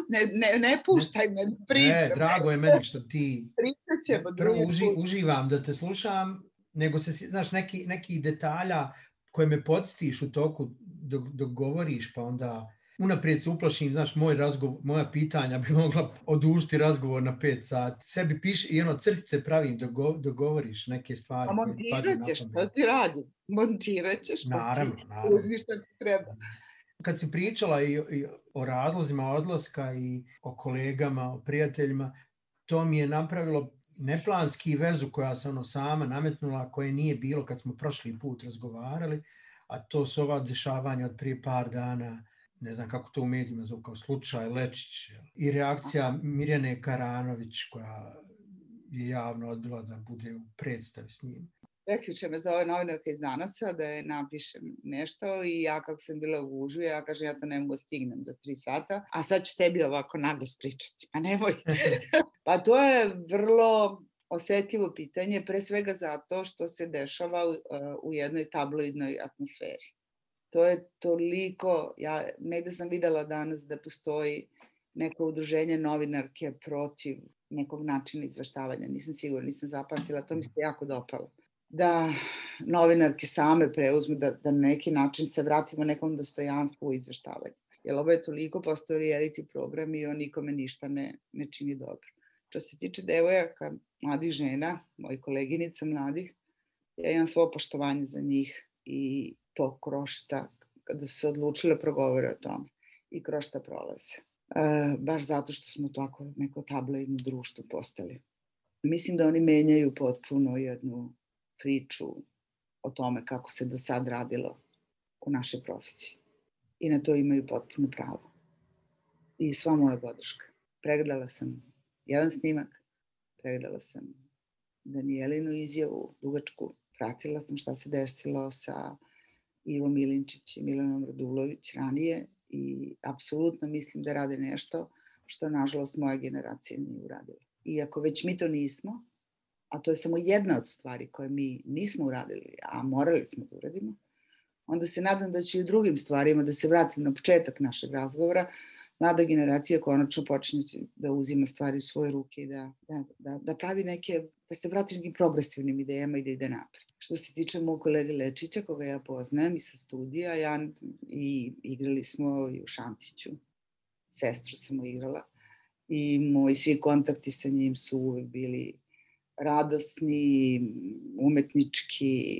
ne puštaj me, pričam. Ne, drago je meni što ti... Pričat ćemo drugi put. Uživam da te slušam, nego se, znaš, neki detalja koje me podsjetiš u toku dok govoriš, pa onda unaprijed se uplašim, znaš, moja pitanja bi mogla odužiti razgovor na 5 sati. Sebi piši i crtice pravim dok govoriš neke stvari. A montirat ćeš, što ti radim? Montirat ćeš, naravno. Uzmi što ti treba. Kad si pričala i o razlozima odlaska i o kolegama, o prijateljima, to mi je napravilo neplanski vezu koja se sama nametnula, koje nije bilo kad smo prošli put razgovarali, a to su ova dešavanja od prije par dana, ne znam kako to u medijima zove, kao slučaj Lečić i reakcija Mirjane Karanović koja je javno odbila da bude u predstavi s njim. Prekjuče me zove novinarka iz Danasa da je napišem nešto i ja kako sam bila u gužvi, ja kažem ja to ne mogu stignem do 3 sata, a sad ću tebi ovako naglas pričati, a nemoj. Pa to je vrlo osetljivo pitanje, pre svega zato što se dešava u jednoj tabloidnoj atmosferi. To je toliko, ja negde sam videla danas da postoji neko udruženje novinarke protiv nekog načina izveštavanja, nisam sigurna, nisam zapamtila, to mi se jako dopalo. Da novinarke same preuzmu, da na neki način se vratimo nekom dostojanstvu u izveštavanju. Jer ovo je toliko postao reality program i on nikome ništa ne čini dobro. Što se tiče devojaka, mladih žena, mojih koleginica mladih, ja imam svo poštovanje za njih i to krošta, kada su se odlučile progovore o tome i krošta prolaze. Baš zato što smo tako neko tabloidno društvo postali. Mislim da oni menjaju potpuno jednu priču o tome kako se do sad radilo u našoj profesiji. I na to imaju potpuno pravo. I sva moja podrška. Pregledala sam jedan snimak, pregledala sam Danijelinu izjavu dugačku, pratila sam šta se desilo sa Ivom Milinčić i Milanom Radulović ranije i apsolutno mislim da rade nešto što nažalost moja generacija nije uradila. I ako već mi to nismo, a to je samo jedna od stvari koje mi nismo uradili, a morali smo da uradimo, onda se nadam da će i u drugim stvarima, da se vratim na početak našeg razgovora, mlada generacija konačno počne da uzima stvari u svoje ruke i da pravi neke, da se vrati nekim progresivnim idejama i da ide napred. Što se tiče mog kolege Lečića, koga ja poznajem i sa studija, i igrali smo i u Šantiću, sestru sam mu igrala i moji svi kontakti sa njim su uvek bili radosni, umetnički,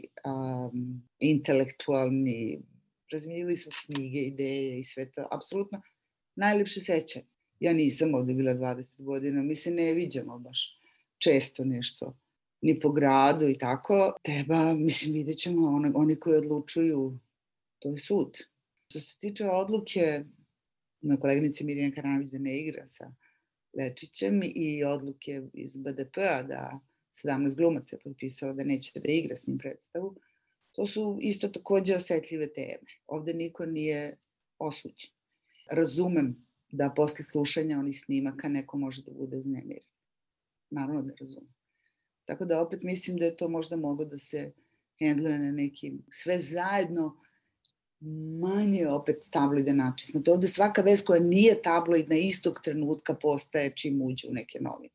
intelektualni, razmenjivali smo knjige, ideje i sve to, apsolutno najlepše sećanje. Ja nisam ovde bila 20 godina, mi se ne viđamo baš često nešto, ni po gradu i tako. Treba, mislim, vidjet ćemo, oni koji odlučuju, to je sud. Što se tiče odluke, moja koleginica Mirjana Karanović da ne igra sa Lečićem i odluke iz BDP-a da 17 glumaca je potpisalo da neće da igra s njim predstavu, to su isto takođe osetljive teme. Ovde niko nije osuđen. Razumem da posle slušanja onih snimaka neko može da bude uznemiren. Naravno da razumem. Tako da opet mislim da je to možda moglo da se hendluje na nekim sve zajedno manje opet tabloidne način. Znate, ovde svaka vest koja nije tabloidna istog trenutka postaje čim uđe u neke novine.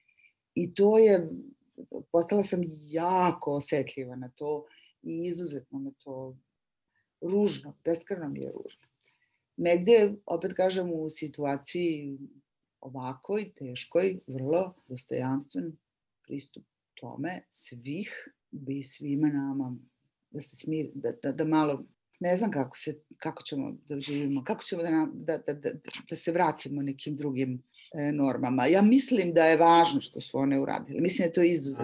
I to je, postala sam jako osetljiva na to i izuzetno me to ružno, beskrajno mi je ružno. Negde, opet kažem, u situaciji ovakoj, teškoj, vrlo dostojanstven pristup tome svih bi svima nama da se smiri, da malo, ne znam kako ćemo da živimo, kako ćemo da se vratimo nekim drugim normama. Ja mislim da je važno što su one uradile. Mislim da je to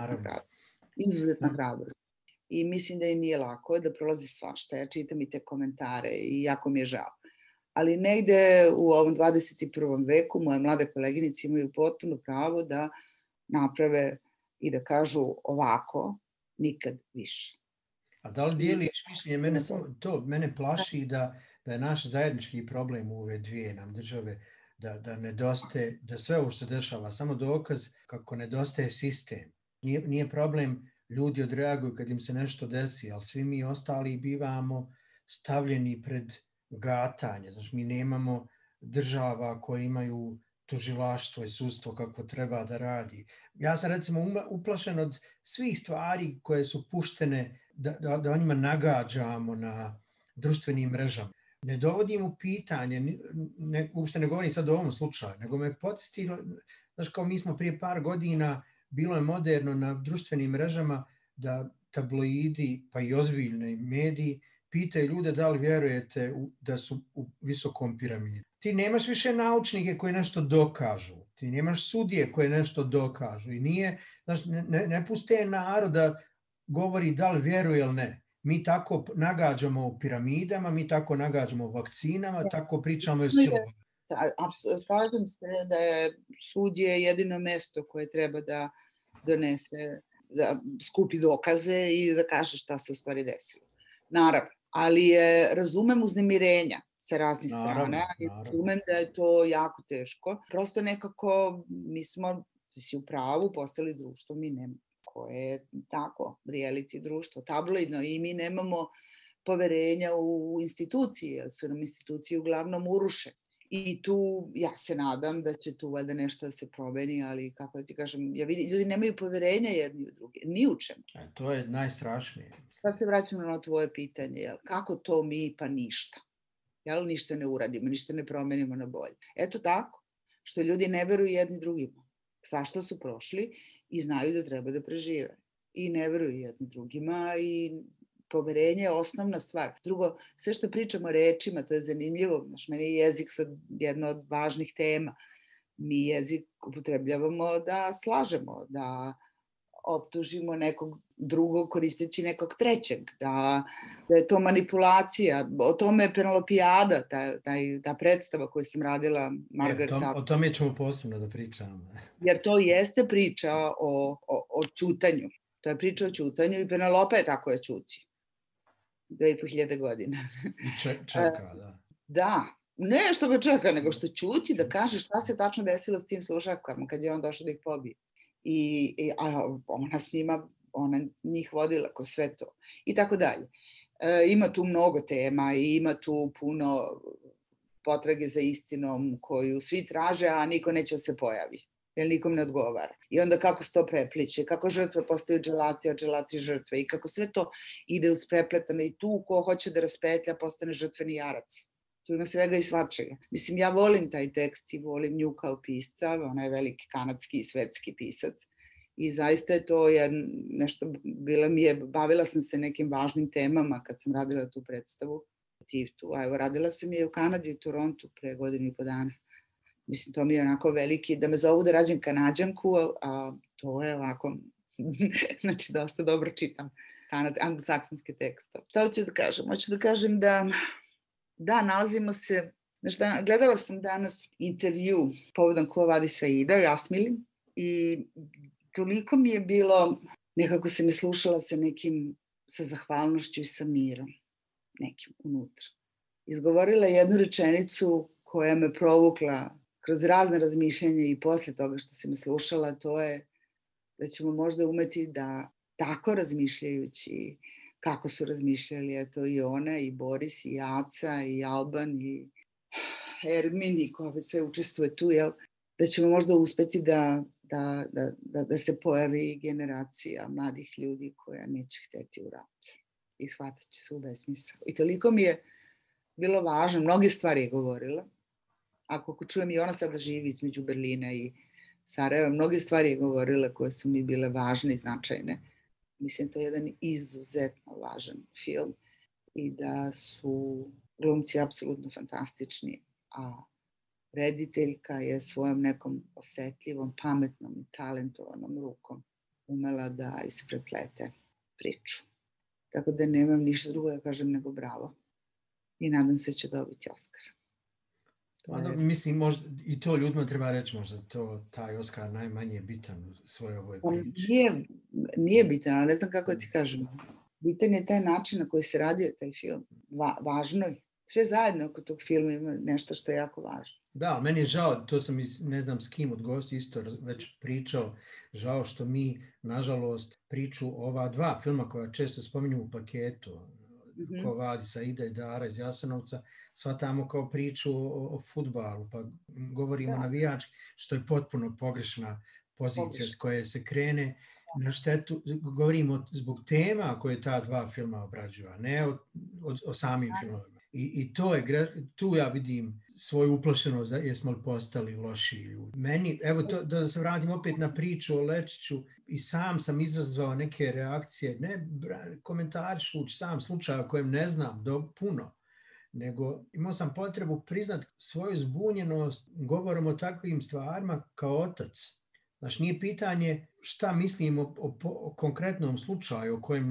izuzetna hrabrost. I mislim da im nije lako, da prolazi svašta. Ja čitam i te komentare i jako mi je žao. Ali negde u ovom 21. veku moje mlade koleginice imaju potpuno pravo da naprave i da kažu ovako, nikad više. A da li dijeliš mišljenje, mene plaši da je naš zajednički problem u ove dvije nam države, da nedostaje, da sve ovo što se dešava, samo dokaz kako nedostaje sistem. Nije problem, ljudi odreaguju kad im se nešto desi, ali svi mi ostali bivamo stavljeni pred gatanje. Znači, mi nemamo država koje imaju tužilaštvo i sudstvo kako treba da radi. Ja sam recimo uplašen od svih stvari koje su puštene da o njima nagađamo na društvenim mrežama. Ne dovodim u pitanje, uopšte ne govorim sad o ovom slučaju, nego me podsjetilo, znaš, kao mi smo prije par godina, bilo je moderno na društvenim mrežama da tabloidi, pa i ozbiljni mediji, pitaju ljude da li vjerujete da su u visokom piramidu. Ti nemaš više naučnike koji nešto dokažu, ti nemaš sudije koje nešto dokažu i nije, znaš, ne puste narod da govori da li vjeruje ili ne. Mi tako nagađamo o piramidama, mi tako nagađamo o vakcinama, tako pričamo o silovanju. Slažem se da je sud je jedino mesto koje treba da donese, da skupi dokaze i da kaže šta se u stvari desilo. Naravno, ali razumem uznemirenja sa raznih strana i razumem da je to jako teško. Prosto nekako mi smo, ti si u pravu, postali društvo, mi nemamo koje je tako, reality društvo, tabloidno i mi nemamo poverenja u institucije, jer su nam institucije uglavnom urušene. I tu, ja se nadam da će tu valjda nešto da se promeni, ali kako ti kažem, ja vidim, ljudi nemaju poverenja jedni u druge, ni u čemu. To je najstrašnije. Sad se vraćamo na tvoje pitanje, jel, kako to mi pa ništa? Jel, ništa ne uradimo, ništa ne promenimo na bolje. Eto tako, što ljudi ne veruju jedni drugima. Svašta su prošli i znaju da treba da prežive. I ne veruju jedni drugima i poverenje je osnovna stvar. Drugo, sve što pričamo rečima, to je zanimljivo. Znaš, meni je jezik sad jedna od važnih tema. Mi jezik upotrebljavamo da slažemo, da optužimo nekog drugog koristeći nekog trećeg, da je to manipulacija. O tome je Penelopijada, ta predstava koju sam radila, Margaret Atwood. O tome ćemo posebno da pričamo. Jer to jeste priča o ćutanju. To je priča o ćutanju i Penelope je tako je ćuti. 2500 godina. I čeka, da. Da, ne što ga čeka, nego što ćuti da kaže šta se tačno desilo s tim slušakama kad je on došao da ih pobije. A ona s njima, ona njih vodila kroz sve to. I tako dalje. Ima tu mnogo tema i ima tu puno potrage za istinom koju svi traže, a niko neće da se pojavi. Jer nikom ne odgovara. I onda kako se to prepliče, kako žrtve postaju dželati, a dželati žrtve i kako sve to ide usprepletano i tu ko hoće da raspetlja postane žrtveni jarac. Tu ima svega i svačega. Mislim, ja volim taj tekst i volim nju kao pisca, ona je veliki kanadski i svetski pisac i zaista je to nešto, bavila sam se nekim važnim temama kad sam radila tu predstavu. A evo, radila sam je u Kanadi, u Torontu pre 1.5 godina. Mislim, to mi je onako veliki, da me zovu da rađem Kanadjanku, a to je ovako, znači dosta dobro čitam anglosaksonske tekste. Šta hoću da kažem? Hoću da kažem da nalazimo se, znači gledala sam danas intervju povodom Ko vadi Saida, Jasmili, i toliko mi je bilo, nekako se me slušala sa zahvalnošću i sa mirom, nekim unutra. Izgovorila jednu rečenicu koja me provukla kroz razne razmišljanja i posle toga što se me slušala, to je da ćemo možda umeti da tako razmišljajući kako su razmišljali, eto i ona, i Boris, i Aca, i Alban, i Ermin, i ko već sve učestvuje tu, da ćemo možda uspeti da se pojavi generacija mladih ljudi koja neće hteti u rat i shvatat će se u besmisao. I toliko mi je bilo važno, mnoge stvari je govorila, a koliko čujem i ona sada živi između Berlina i Sarajeva, mnoge stvari je govorila koje su mi bile važne i značajne. Mislim, to je jedan izuzetno važan film i da su glumci apsolutno fantastični, a rediteljka je svojom nekom osetljivom, pametnom i talentovanom rukom umela da ispreplete priču. Tako da nemam ništa drugo da kažem nego bravo. I nadam se će dobiti Oskar. Mislim, možda, i to ljudima treba reći, možda taj Oskar najmanje bitan u svojoj ovoj priči. Nije bitan, ali ne znam kako ti kažem. Bitan je taj način na koji se radio taj film. Važno je. Sve zajedno oko tog filma ima nešto što je jako važno. Da, meni je žao, to sam ne znam s kim od gosti isto već pričao, žao što mi, nažalost, priču ova dva filma koja često spominju u paketu, Ko vadi Saida i Dara iz Jasenovca, shvatamo kao priču o fudbalu, pa govorimo navijački, što je potpuno pogrešna pozicija s koje se krene na štetu, govorimo zbog tema koje ta dva filma obrađuju, a ne o samim filmovima. I to je, tu ja vidim svoju uplašenost da jesmo li postali loši ljudi. Meni, evo da se vratim opet na priču o Lečiću, i sam sam izazvao neke reakcije, ne komentarišući sam slučaj o kojem ne znam puno, nego imao sam potrebu priznati svoju zbunjenost govorom o takvim stvarima kao otac. Znači, nije pitanje šta mislim o konkretnom slučaju o kojem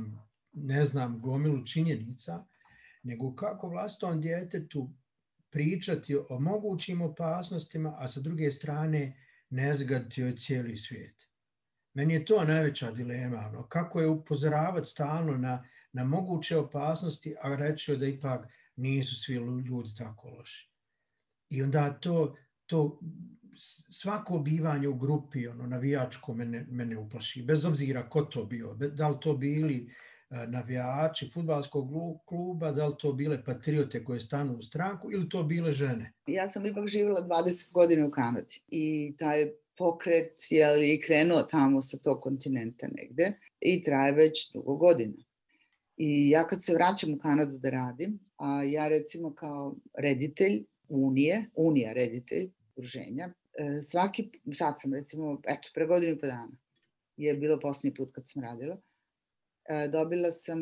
ne znam gomilu činjenica, nego kako vlastitom djetetu pričati o mogućim opasnostima, a sa druge strane ne zgaditi joj cijeli svijet. Meni je to najveća dilema, kako je upozoravati stalno na moguće opasnosti, a reći da ipak nisu svi ljudi tako loši. I onda to svako bivanje u grupi, navijačko mene uplaši, bez obzira ko to bio, da li to bili navijači fudbalskog kluba, da li to bile patriote koje stanu u stranku ili to bile žene. Ja sam ipak živjela 20 godina u Kanadi i taj pokret je krenuo tamo sa tog kontinenta negde i traje već dugo godina. I ja kad se vraćam u Kanadu da radim, a ja recimo kao reditelj Unija reditelj udruženja, sad sam recimo, pre 1.5 dana je bilo posljednji put kad sam radila, dobila sam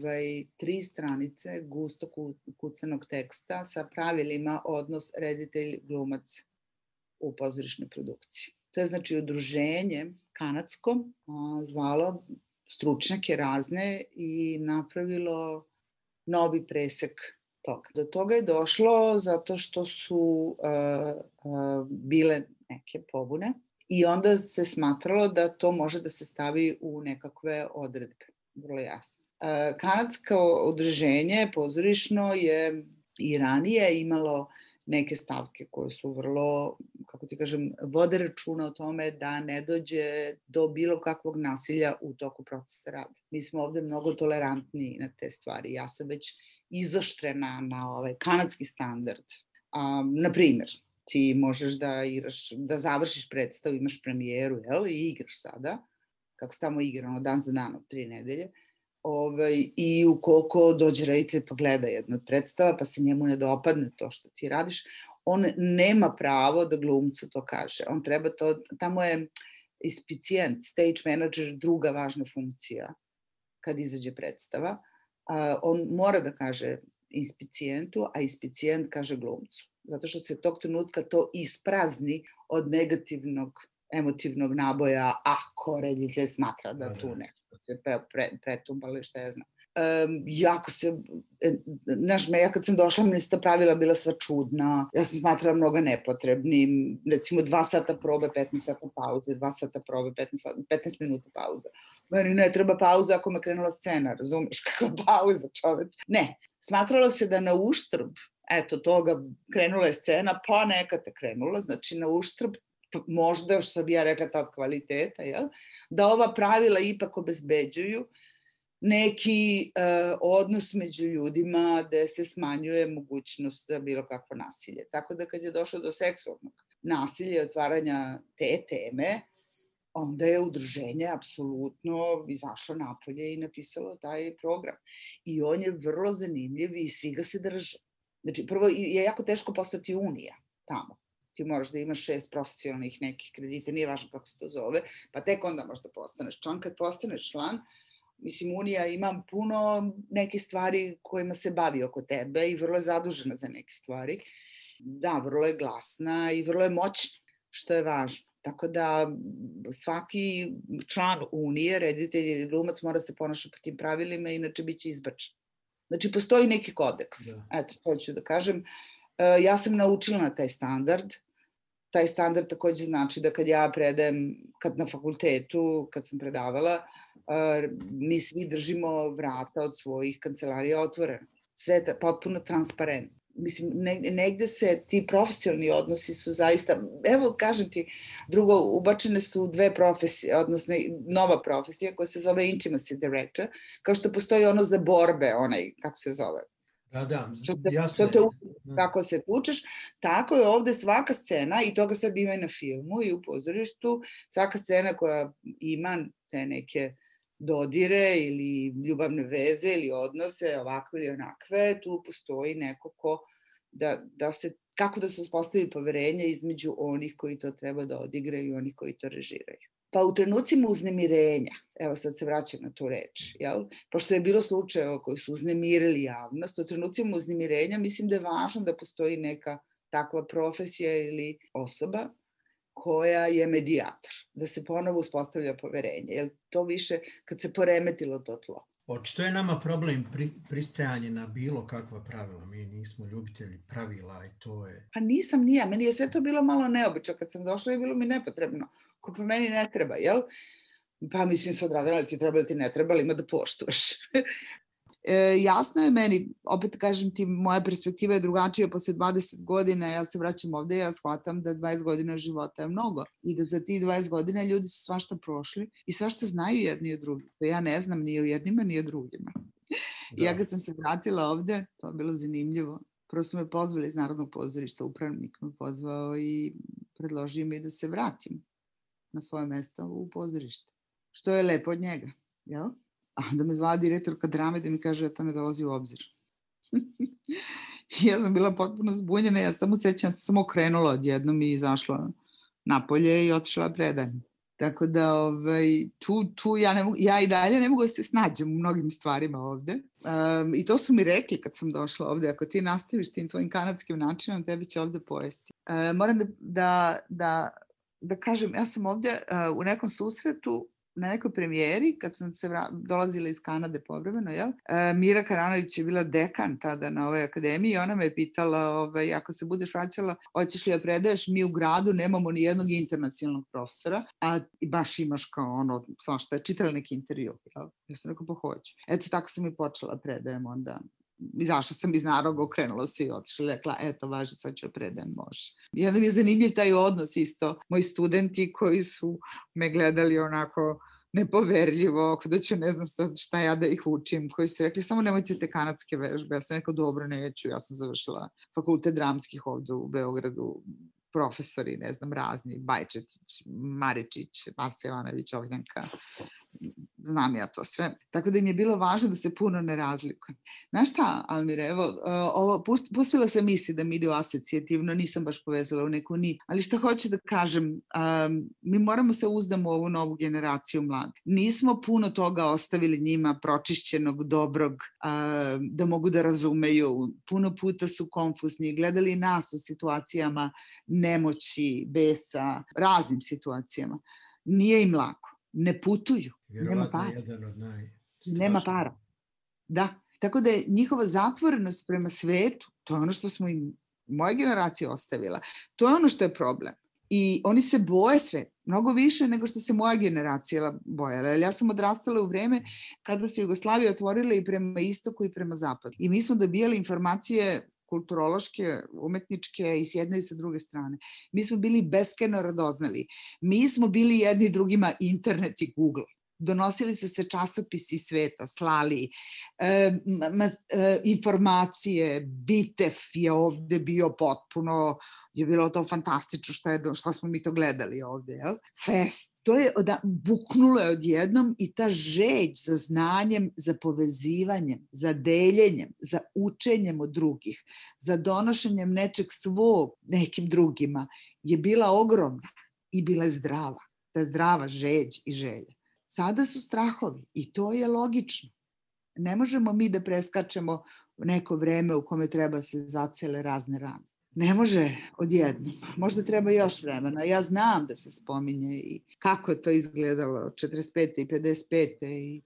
3 stranice gusto kucanog teksta sa pravilima odnos reditelj-glumac u pozorišnoj produkciji. To je znači udruženje kanadsko, zvalo stručnjake razne i napravilo novi presek toga. Do toga je došlo zato što su bile neke pobune i onda se smatralo da to može da se stavi u nekakve odredbe, vrlo jasno. Kanadsko udruženje pozorišno je i ranije imalo neke stavke koje su vrlo, kako ti kažem, vode računa o tome da ne dođe do bilo kakvog nasilja u toku procesa rada. Mi smo ovde mnogo tolerantniji na te stvari. Ja sam već izoštrena na ovaj kanadski standard. Naprimjer, ti možeš da završiš predstavu, imaš premijeru, i igraš sada, kako se tamo igra, dan za danom, 3 nedelje, i ukoliko dođe reditelj pa gleda jednu od predstava, pa se njemu ne dopadne to što ti radiš, on nema pravo da glumcu to kaže. On treba to, tamo je ispicijent, stage manager, druga važna funkcija kad izađe predstava. On mora da kaže inspicijentu, a inspicijent kaže glumcu. Zato što se tog trenutka to isprazni od negativnog, emotivnog naboja ako reditelj smatra da tu neko se pretumbali, šta ja znam. Ja kad sam došla, mi su ta pravila bila sva čudna, ja sam smatrala mnogo nepotrebnim, recimo 2 sata probe, 15 sata pauze, 2 sata probe, 15 minuta pauza. Meni ne treba pauza ako me krenula scena, razumiješ, kakva pauza, čoveč. Ne, smatralo se da na uštrb, toga krenula je scena, pa neka te krenula, znači na uštrb možda, što bi ja rekla, tad kvaliteta, da ova pravila ipak obezbeđuju neki odnos među ljudima gde se smanjuje mogućnost za bilo kakvo nasilje. Tako da kad je došlo do seksualnog nasilja i otvaranja te teme, onda je udruženje apsolutno izašlo napolje i napisalo taj program. I on je vrlo zanimljiv i svi ga se drže. Znači, prvo je jako teško postati unija tamo. Ti moraš da imaš 6 profesionalnih nekih kredita, nije važno kako se to zove, pa tek onda možda postaneš član. Kad postaneš član, mislim, Unija ima puno neke stvari kojima se bavi oko tebe i vrlo je zadužena za neke stvari. Da, vrlo je glasna i vrlo je moćna, što je važno. Tako da svaki član Unije, reditelj ili glumac, mora se ponašati po tim pravilima, inače bit će izbačen. Znači, postoji neki kodeks. Eto, to ću da kažem. Ja sam naučila na taj standard. Taj standard takođe znači da kad ja predajem, kad na fakultetu, kad sam predavala, mi svi držimo vrata od svojih kancelarija otvorena. Sve je potpuno transparentno. Mislim, negde se ti profesionalni odnosi su zaista, evo kažem ti, drugo, ubačene su 2 profesije, odnosno nova profesija koja se zove intimacy director, kao što postoji ono za borbe, kako se zove. Da, jasno je. Kako se tučeš, tako je ovde svaka scena, i toga sad ima i na filmu i u pozorištu, svaka scena koja ima te neke dodire ili ljubavne veze ili odnose, ovakve ili onakve, tu postoji neko kako da se uspostavi poverenje između onih koji to treba da odigraju i onih koji to režiraju. Pa u trenucima uznemirenja, evo sad se vraćam na tu reč, pošto je bilo slučajeva koji su uznemirili javnost, u trenucima uznemirenja mislim da je važno da postoji neka takva profesija ili osoba koja je medijator, da se ponovo uspostavlja poverenje, jer to više kad se poremetilo to tlo. Očito je nama problem pristajanje na bilo kakva pravila. Mi nismo ljubitelji pravila i to je... Pa nisam ni ja. Meni je sve to bilo malo neobično. Kad sam došla je bilo mi nepotrebno. Ko pa meni ne treba, jel? Pa mislim se Dragana, ali ti treba ili ti ne treba, ali ima da poštuješ. Jasno je meni, opet kažem ti, moja perspektiva je drugačija posle 20 godina, ja se vraćam ovde i ja shvatam da 20 godina života je mnogo i da za tih 20 godina ljudi su svašta prošli i svašta znaju jedni od drugih. Ja ne znam ni o jednima ni o drugima. I ja kad sam se vratila ovde, to je bilo zanimljivo. Prvo su me pozvali iz Narodnog pozorišta, upravnik me pozvao i predložio mi da se vratim na svoje mesto u pozorište. Što je lepo od njega, jel? A onda me zvala direktorka drame da mi kaže da to ne dolazi u obzir. Ja sam bila potpuno zbunjena, ja samo sećam, sam okrenula odjednom i izašla napolje i otišla predajem. Tako da tu ja i dalje ne mogu da se snađem u mnogim stvarima ovde. I to su mi rekli kad sam došla ovde, ako ti nastaviš tim tvojim kanadskim načinom, tebi će ovde pojesti. Moram da da kažem, ja sam ovdje u nekom susretu, na nekoj premijeri, kad sam se dolazila iz Kanade povremeno, Mira Karanović je bila dekan tada na ovoj akademiji i ona me je pitala, ako se budeš vraćala, hoćeš li da predaješ, mi u gradu nemamo ni jednog internacionalnog profesora, a baš imaš kao ono, svašta, čitala neki intervju. Ja sam rekao, pa hoću. Eto, tako sam i počela predajem onda. Izašla sam iz Naroga, okrenula se i otišla, rekla, eto, važi, sad ću predajem, može. I onda mi je zanimljiv taj odnos isto. Moji studenti koji su me gledali onako nepoverljivo, da ću ne znam sad šta ja da ih učim, koji su rekli, samo nemojte te kanadske vežbe. Ja sam rekao, dobro, neću, ja sam završila fakultet dramskih ovdje u Beogradu, profesori, ne znam, razni, Bajčetić, Maričić, Marsa Jovanović, Ognjanka, znam ja to sve. Tako da im je bilo važno da se puno ne razlikujem. Znaš šta, Almire, evo, pustila sam misli da mi ide asocijativno, nisam baš povezala u neku ni, ali šta hoću da kažem, mi moramo se uzdamo u ovu novu generaciju mlada. Nismo puno toga ostavili njima pročišćenog, dobrog, da mogu da razumeju. Puno puta su konfusni, gledali nas u situacijama nemoći, besa, raznim situacijama. Nije im lako. Ne putuju. Nema para. Nema para. Da. Tako da je njihova zatvorenost prema svetu, to je ono što smo im, moja generacija ostavila. To je ono što je problem. I oni se boje sve, mnogo više nego što se moja generacija bojala. Ja sam odrastala u vreme kada se Jugoslavija otvorila i prema istoku i prema zapadu. I mi smo dobijali informacije kulturološke, umetničke i s jedne i sa druge strane. Mi smo bili beskrajno radoznali. Mi smo bili jedni drugima internet i Google. Donosili su se časopisi sveta, slali informacije, Bitev je ovdje bio potpuno, je bilo to fantastično šta smo mi to gledali ovdje, jel? Fest. To je, buknulo je odjednom i ta žeđ za znanjem, za povezivanjem, za deljenjem, za učenjem od drugih, za donošenjem nečeg svog nekim drugima je bila ogromna i bila je zdrava. Ta zdrava žeđ i želja. Sada su strahovi i to je logično. Ne možemo mi da preskačemo neko vreme u kome treba se zacele razne rane. Ne može odjednom. Možda treba još vremena. Ja znam da se spominje i kako je to izgledalo 45. i 55. i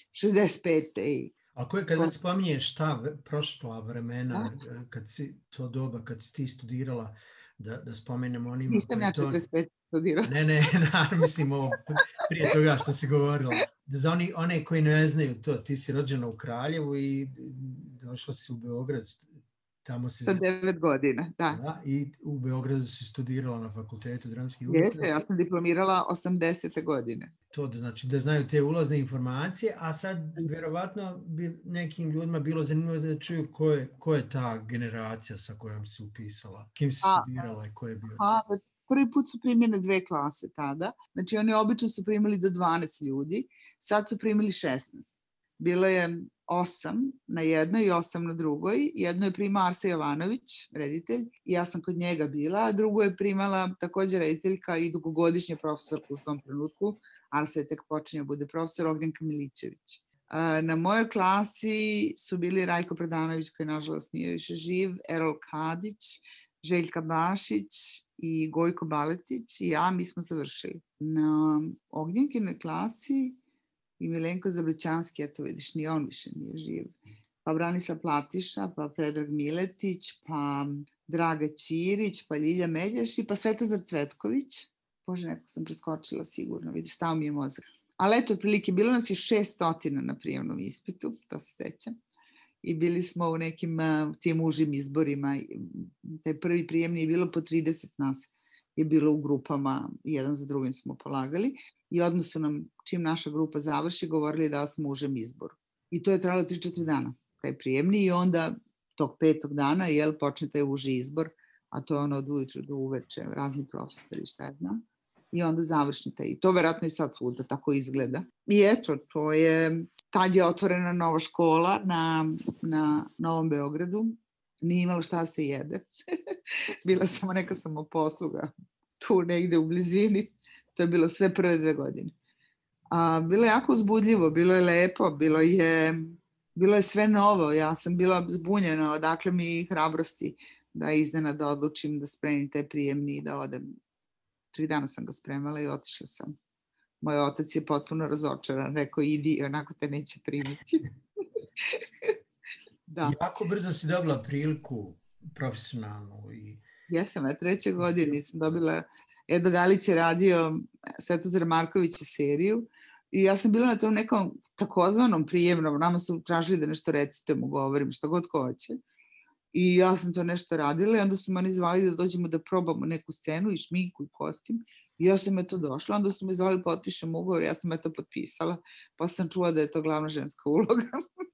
65. A koje kad već spominješ ta prošla vremena, kad si to doba, kad si ti studirala, da spomenemo onima... Nisam ja 45 studirala. Ne, mislim ovo prije toga što si govorila. Za one koji ne znaju to, ti si rođena u Kraljevu i došla si u Beograd. Tamo si... Sa 9 godina, da. I u Beogradu si studirala na fakultetu dramskih umjetnosti. Jeste, ja sam diplomirala 80. godine. To znači da znaju te ulazne informacije, a sad vjerovatno bi nekim ljudima bilo zanimljivo da čuju ko je ta generacija sa kojom si upisala, kim si studirala i ko je bio. Prvi put su primljene 2 klase tada, znači oni obično su primili do 12 ljudi, sad su primili 16. Bilo je 8 na jednoj i 8 na drugoj. Jedno je primao Arsa Jovanović, reditelj, i ja sam kod njega bila, a drugo je primala također rediteljka i dugogodišnja profesorka u tom trenutku. Arsa je tek počinjao bude profesor, Ognjanka Milićević. Na mojoj klasi su bili Rajko Pradanović, koji nažalost nije više živ, Erol Kadić, Željka Bašić i Gojko Baletić i ja, mi smo završili. Na Ognjankinoj klasi i Milenko Zabrićanski, eto vidiš, ni on više nije živ. Pa Branislav Platiša, pa Predrag Miletić, pa Draga Ćirić, pa Ljilja Medjaši, pa Svetozar Cvetković. Bože, neko sam preskočila sigurno, vidiš, stao mi je mozak. Ali eto, otprilike, bilo nas je 600 na prijemnom ispitu, to se sećam. I bili smo u nekim tim užim izborima. Taj prvi prijemni je bilo po 30 nas. Je bilo u grupama, jedan za drugim smo polagali i odmah su nam, čim naša grupa završi, govorili da smo u užem izboru. I to je trajalo 3-4 dana, taj prijemni, i onda tog 5. dana počne taj uži izbor, a to je ono od ujutru do uveče, razni profesori, šta je znam, i onda završni taj. I to verovatno i sad svuda tako izgleda. I eto, to je, tad je otvorena nova škola na Novom Beogradu. Nije imalo šta se jede. Bila samo neka samoposluga tu negde u blizini. To je bilo sve prve 2 godine. Bilo je jako uzbudljivo, bilo je lepo, bilo je sve novo. Ja sam bila zbunjena, odakle mi hrabrosti da iznenada odlučim da spremim taj prijemni i da odem 3 dana sam ga spremala i otišla sam. Moj otac je potpuno razočaran, rekao idi, onako te neće primiti. Da. Jako brzo si dobila priliku profesionalnu. Jesam, 3. godine sam dobila, Edo Galić je radio Svetozar Markovića seriju i ja sam bila na tom nekom takozvanom prijemnom, nama su tražili da nešto recitujemo, govorim, šta god ko hoće. I ja sam to nešto radila i onda su meni zvali da dođemo da probamo neku scenu i šminku i kostim. I ja sam došla, onda su me zvali potpišem ugovor, ja sam potpisala, pa sam čula da je to glavna ženska uloga.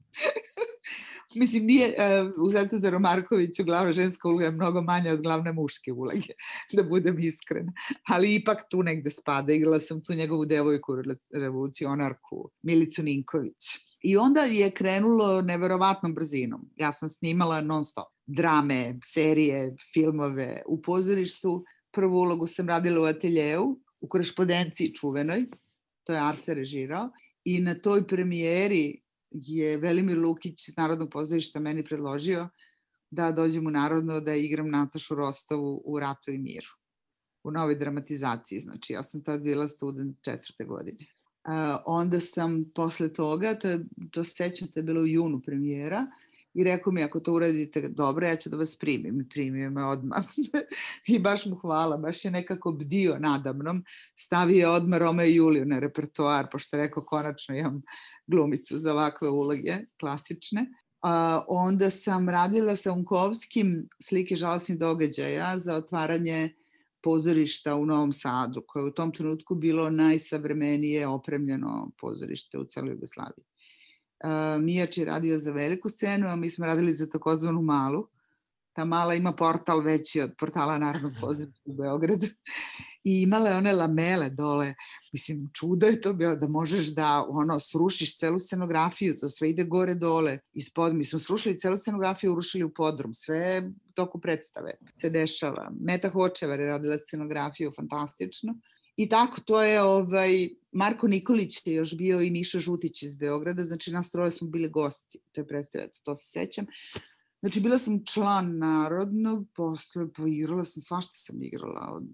Mislim, nije u Svetozaru Markoviću glavna ženska uloga je mnogo manja od glavne muške uloge, da budem iskrena. Ali ipak tu negde spada. Igrala sam tu njegovu devojku, revolucionarku, Milicu Ninković. I onda je krenulo neverovatnom brzinom. Ja sam snimala non stop. Drame, serije, filmove u pozorištu. Prvu ulogu sam radila u ateljeu, u Korespondenciji čuvenoj. To je Arse režirao. I na toj premijeri je Velimir Lukić iz Narodnog pozorišta meni predložio da dođem u Narodno da igram Natašu Rostovu u Ratu i miru. U novoj dramatizaciji. Znači, ja sam tad bila student 4. godine. Onda sam posle toga, to sećam, to je bilo u junu premijera, i rekao mi, ako to uradite dobro, ja ću da vas primim. I primio me odmah. I baš mu hvala, baš je nekako bdio nadamnom. Stavio odmah Romeo i Juliju na repertoar, pošto je rekao, konačno imam glumicu za ovakve uloge, klasične. Onda sam radila sa Unkovskim slike žalosnih događaja za otvaranje pozorišta u Novom Sadu, koje je u tom trenutku bilo najsavremenije opremljeno pozorište u celoj Jugoslaviji. Mijač je radio za veliku scenu, a mi smo radili za takozvanu malu. Ta mala ima portal veći od portala Narodnog pozorišta u Beogradu. I imala je one lamele dole. Mislim, čudo je to bio da možeš da srušiš celu scenografiju, to sve ide gore dole. Ispod, mi smo srušili celu scenografiju, urušili u podrum. Sve toku predstave se dešava. Meta Hočevar je radila scenografiju, fantastično. I tako, to je Marko Nikolić je još bio i Miša Žutić iz Beograda, znači nas troje smo bili gosti, to je predstavljac, to se sećam. Znači, bila sam član Narodnog, posle igrala sam, svašta sam igrala, od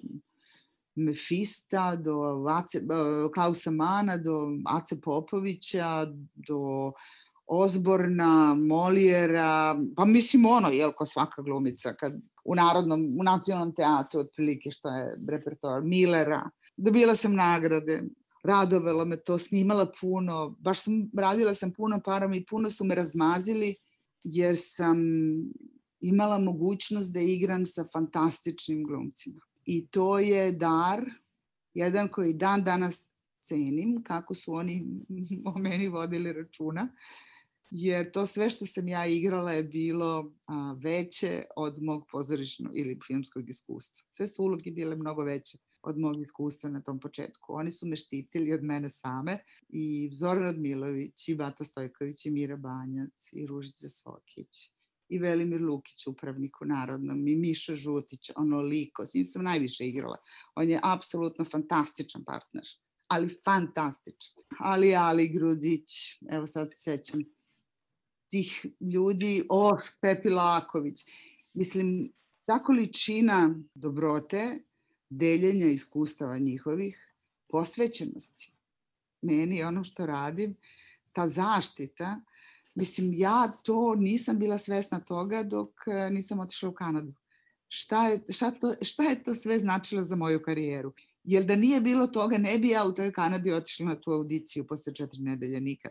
Mefista do Klausa Mana, do Ace Popovića, do Osborna, Molijera, pa mislim ko svaka glumica, kad u nacionalnom teatru, otprilike što je repertoar, Millera. Dobila sam nagrade, radovalo me to, snimala puno, radila sam puno parom i puno su me razmazili, jer sam imala mogućnost da igram sa fantastičnim glumcima. I to je dar, jedan koji dan danas cenim, kako su oni o meni vodili računa, jer to sve što sam ja igrala je bilo veće od mog pozorišnog ili filmskog iskustva. Sve su uloge bile mnogo veće od mog iskustva na tom početku. Oni su me štitili od mene same, i Zoran Radmilović, i Bata Stojković, i Mira Banjac, i Ružica Svokić, i Velimir Lukić, upravnik u Narodnom, i Miša Žutić, liko, s njim sam najviše igrala. On je apsolutno fantastičan partner, ali fantastičan. Ali Grudić, evo sad se sećam tih ljudi, Pepi Laković. Mislim, ta količina dobrote, deljenja iskustava njihovih, posvećenosti meni, ono što radim, ta zaštita, mislim, ja to nisam bila svesna toga dok nisam otišla u Kanadu. Šta je to sve značilo za moju karijeru? Jer da nije bilo toga, ne bi ja u toj Kanadi otišla na tu audiciju posle 4 nedelje nikad.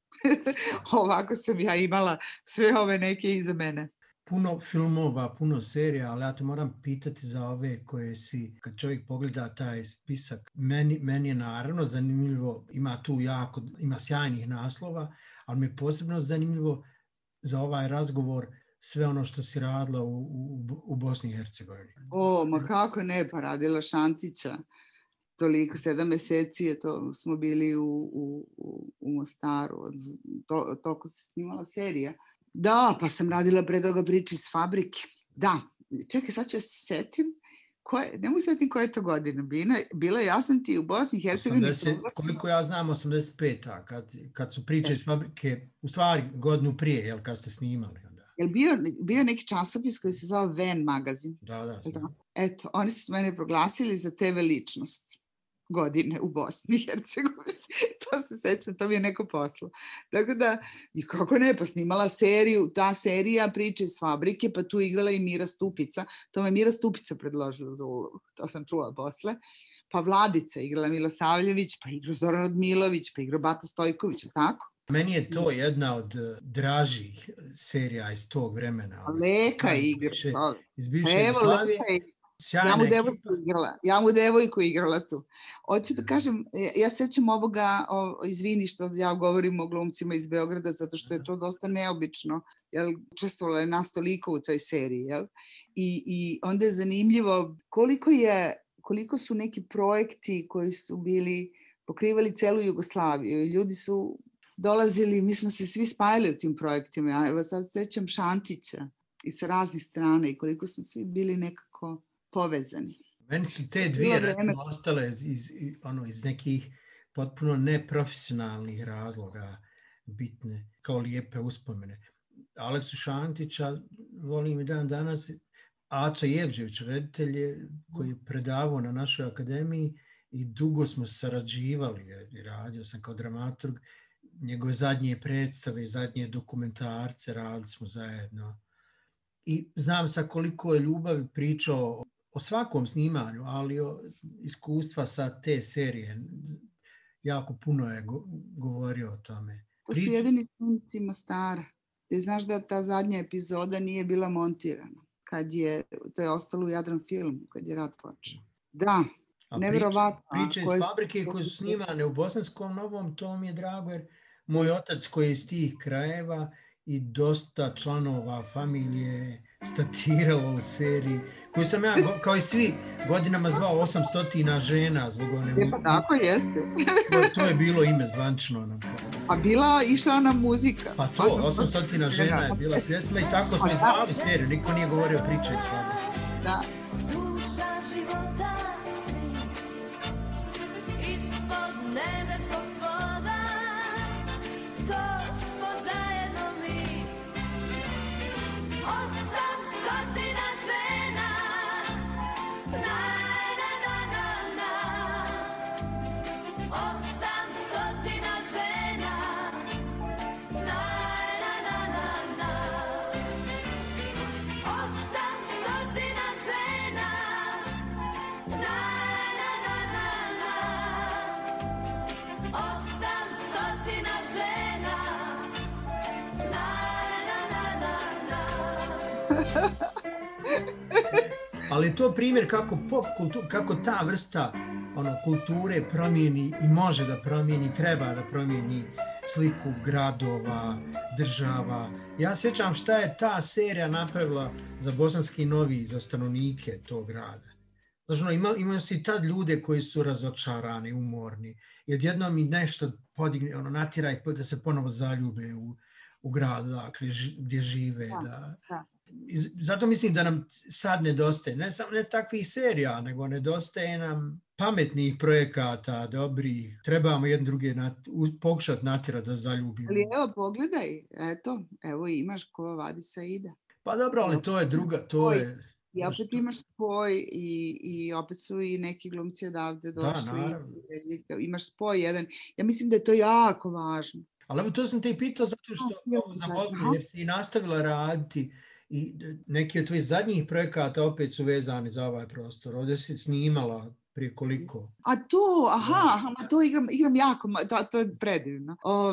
Ovako sam ja imala sve ove neke iza mene. Puno filmova, puno serija, ali ja te moram pitati za ove koje si, kad čovjek pogleda taj spisak, meni je naravno zanimljivo, ima sjajnih naslova, ali mi je posebno zanimljivo za ovaj razgovor sve ono što si radila u Bosni i Hercegovini. Ma kako ne, pa radila Šantića. Toliko, 7 meseci smo bili u Mostaru, toliko se snimala serija. Da, pa sam radila pre toga priče iz Fabrike. Da, čekaj, sad ću ja se setim. Ne mogu setim koja je to godina bila. Ja sam ti u Bosni i Hercegovini. Koliko ja znam, 85. Kad su priče iz Fabrike, u stvari godinu prije, kad ste snimali onda. Jel bio neki časopis koji se zove Ven magazin? Da. Eto, oni su mene proglasili za TV ličnost godine u Bosni i Hercegovini. To se sećam, to mi je neko poslao. Tako da, i kako ne, pa snimala seriju, ta serija Priče iz fabrike, pa tu igrala i Mira Stupica. To me Mira Stupica predložila za ulogu, to sam čula posle. Pa Vladica igrala Milosavljević, pa igrao Zoran Radmilović, pa igrao Bata Stojković, tako? Meni je to jedna od dražih serija iz tog vremena. Leka igra. Iz bivše Jugoslavije. Ja mu devojku igrala tu. Hoću da kažem, ja sećam ovoga, izvini što ja govorim o glumcima iz Beograda, zato što je to dosta neobično, jer učestvovala je nas toliko u toj seriji, jel? I onda je zanimljivo koliko su neki projekti koji su bili, pokrivali celu Jugoslaviju. Ljudi su dolazili, mi smo se svi spajali u tim projektima. Ja evo sad sećam Šantića i sa raznih strana i koliko smo svi bili nekako povezani. Meni su te dvije recimo ostale iz nekih potpuno neprofesionalnih razloga bitne, kao lijepe uspomene. Aleksu Šantića volim i dan danas. Aco Jevđević, reditelj koji je predavao na našoj akademiji i dugo smo sarađivali, radio sam kao dramaturg, njegove zadnje predstave i zadnje dokumentarce radili smo zajedno. I znam sa koliko je ljubavi pričao o svakom snimanju, ali o iskustva sa te serije. Jako puno je govorio o tome. To su jedini snimci Mostara. Ti znaš da ta zadnja epizoda nije bila montirana. To je ostalo u Jadran filmu, kad je rat počeo. Da, nevjerovatno. Priče iz fabrike koje su snimane u Bosanskom Novom, to mi je drago, jer moj otac koji je iz tih krajeva i dosta članova familije statiralo u seriji, koju sam ja, kao i svi, godinama zvao 800 žena zbog one... Pa tako jeste. To je bilo ime zvančno. A išla nam muzika. Pa to, 800 žena je bila pjesma i tako smo zvali seriju, niko nije govorio priče iz fabrike. Da. Duša života svi, ispod nebeskog svoda, to smo zajedno mi. 800 žena, na. 800 žena, na. 800 žena, na. 800 žena, Ali je to primjer kako ta vrsta kulture promijeni i može da promijeni, treba da promijeni sliku gradova, država. Ja sjećam šta je ta serija napravila za Bosanski Novi, za stanovnike tog grada. Znači, imaju si tad ljude koji su razočarani, umorni. I odjednom mi nešto podigne, natjera ih da se ponovo zaljube u gradu, dakle, gdje žive. Da. Zato mislim da nam sad nedostaje, ne samo takvih serija, nego nedostaje nam pametnih projekata, dobrih. Trebamo jedne druge pokušati natjerati da zaljubimo. Ali evo, pogledaj, evo imaš ko vadi Saida. Pa dobro, ali to je druga, to je... I opet imaš spoj i opet su i neki glumci odavde došli. Da, imaš spoj jedan. Ja mislim da je to jako važno. Ali evo to sam te i pitao zato što za Bosnu, jer si i nastavila raditi i neki od tvojih zadnjih projekata opet su vezani za ovaj prostor. Ovdje si snimala prije koliko? A to, to igram jako, to je predivno.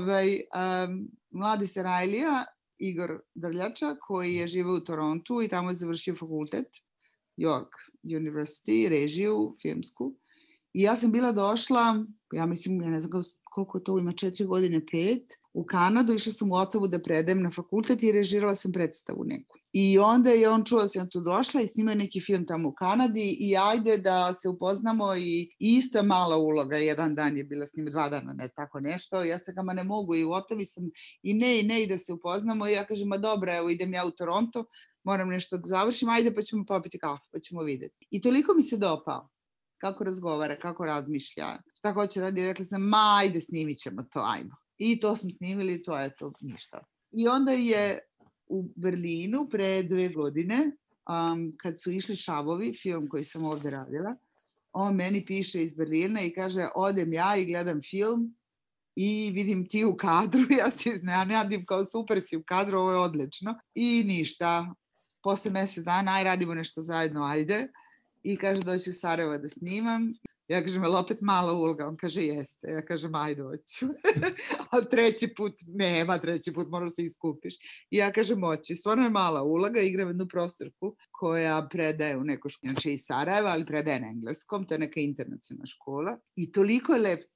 Mladi Serajlija, Igor Drljača, koji je živio u Torontu i tamo je završio fakultet, York University, režiju filmsku. I ja sam bila došla, ja mislim, ja ne znam koliko to ima, 4 godine, 5, u Kanadu, išla sam u Ottawu da predajem na fakultet i režirala sam predstavu neku. I onda je on čuo da sam tu došla i snimao neki film tamo u Kanadi i ajde da se upoznamo i isto je mala uloga, jedan dan je bila s njim, 2 dana, ne tako nešto. Ja sam ne mogu i u Ottawi sam i ne da se upoznamo i ja kažem, dobro, evo idem ja u Toronto, moram nešto da završim, ajde pa ćemo popiti kafu, pa ćemo vidjeti. I toliko mi se dopao. Kako razgovara, kako razmišlja, šta hoće radi, rekla sam, ajde snimit ćemo to, ajmo. I to smo snimili, to je to, ništa. I onda je u Berlinu pre 2 godine, kad su išli Šavovi, film koji sam ovde radila, on meni piše iz Berlina i kaže, odem ja i gledam film i vidim ti u kadru, ja se iznenadim kao super si u kadru, ovo je odlično. I ništa, posle mjesec dana, aj radimo nešto zajedno, ajde. I kaže, doći u Sarajevo da snimam. Ja kažem, je li opet mala uloga? On kaže, jeste. Ja kažem, ajde, hoću. A treći put nema, treći put moraš se iskupiš. I ja kažem, hoću. I stvarno je mala uloga, igram jednu profesorku koja predaje u nekoj školi, znači iz Sarajeva, ali predaje na engleskom, to je neka internacionalna škola. I toliko je lep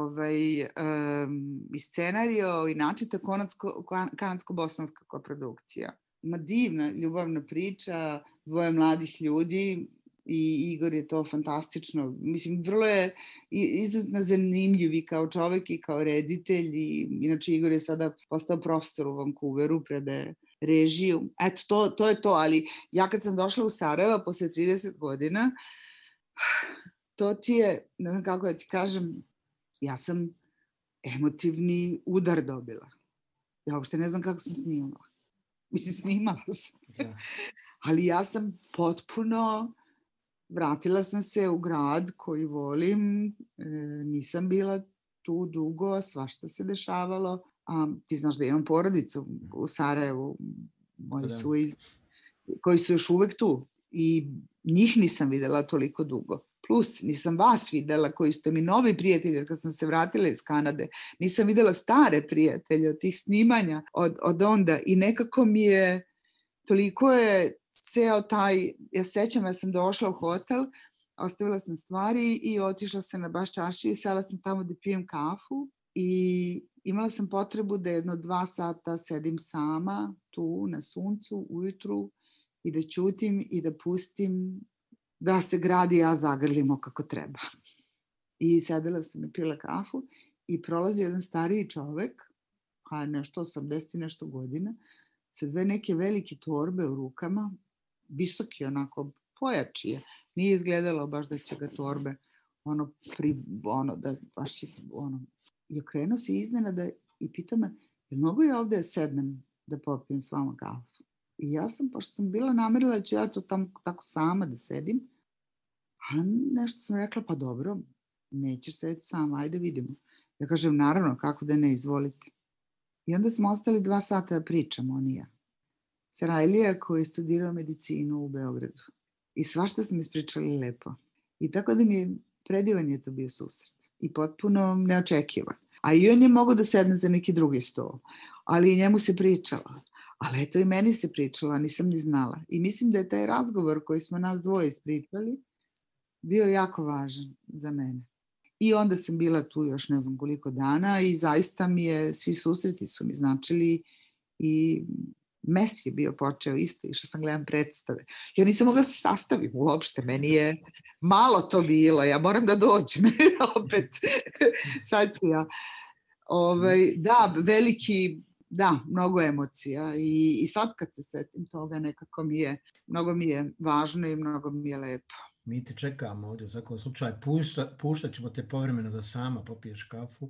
i scenario i način, to je kanadsko-bosanska koprodukcija. Ima divna ljubavna priča, 2 mladih ljudi, i Igor je to fantastično. Mislim, vrlo je izuzetno zanimljiv i kao čovek i kao reditelj. I, inače, Igor je sada postao profesor u Vancouveru, predaje režiju. Eto, to je to. Ali ja kad sam došla u Sarajevo posle 30 godina, to ti je, ne znam kako da ti kažem, ja sam emotivni udar dobila. Ja uopšte ne znam kako sam snimala. Mislim, snimala sam. Ali ja sam potpuno... Vratila sam se u grad koji volim, nisam bila tu dugo, svašta se dešavalo. Ti znaš da imam porodicu u Sarajevu, moji su koji su još uvek tu. I njih nisam videla toliko dugo. Plus, nisam vas videla koji ste mi novi prijatelji kad sam se vratila iz Kanade. Nisam videla stare prijatelje od tih snimanja od onda. I nekako mi je, toliko je ceo taj, ja sećam, ja sam došla u hotel, ostavila sam stvari i otišla sam na baš čaršiju i sela sam tamo da pijem kafu i imala sam potrebu da 1-2 sata sedim sama tu na suncu ujutru i da ćutim i da pustim da se grad i ja zagrlimo kako treba. I sedela sam i pila kafu i prolazi jedan stariji čovek, nešto 80 i nešto godina, sa 2 neke velike torbe u rukama, visoki onako, pojačije. Nije izgledalo baš da će ga torbe da baš je I okrenuo se iznenada i pitao me, jel mogu ja ovde sednem da popijem s vama kafu? I ja sam, pošto sam bila namerila da ću ja to tamo tako sama da sedim, a nešto sam rekla, pa dobro, nećeš sedeti sama, ajde vidimo. Ja kažem, naravno, kako da ne, izvolite. I onda smo ostali 2 sata da pričamo, on i ja. Sarajlija koji je studirao medicinu u Beogradu. I svašta smo ispričali lepo. I tako da mi je predivan je to bio susret. I potpuno neočekivan. A i on je mogao da sedne za neki drugi sto. Ali i njemu se pričala. Ali eto i meni se pričala, nisam ni znala. I mislim da je taj razgovor koji smo nas dvoje ispričali bio jako važan za mene. I onda sam bila tu još ne znam koliko dana i zaista mi je, svi susreti su mi značili i mes je bio počeo isto, išla sam gledam predstave. Ja nisam mogla se sastavim uopšte, meni je malo to bilo, ja moram da dođem opet, sad ću ja. Da, mnogo emocija i sad kad se setim toga nekako mnogo mi je važno i mnogo mi je lepo. Mi te čekamo ovdje u svakom slučaju, puštat ćemo te povremeno da sama popiješ kafu,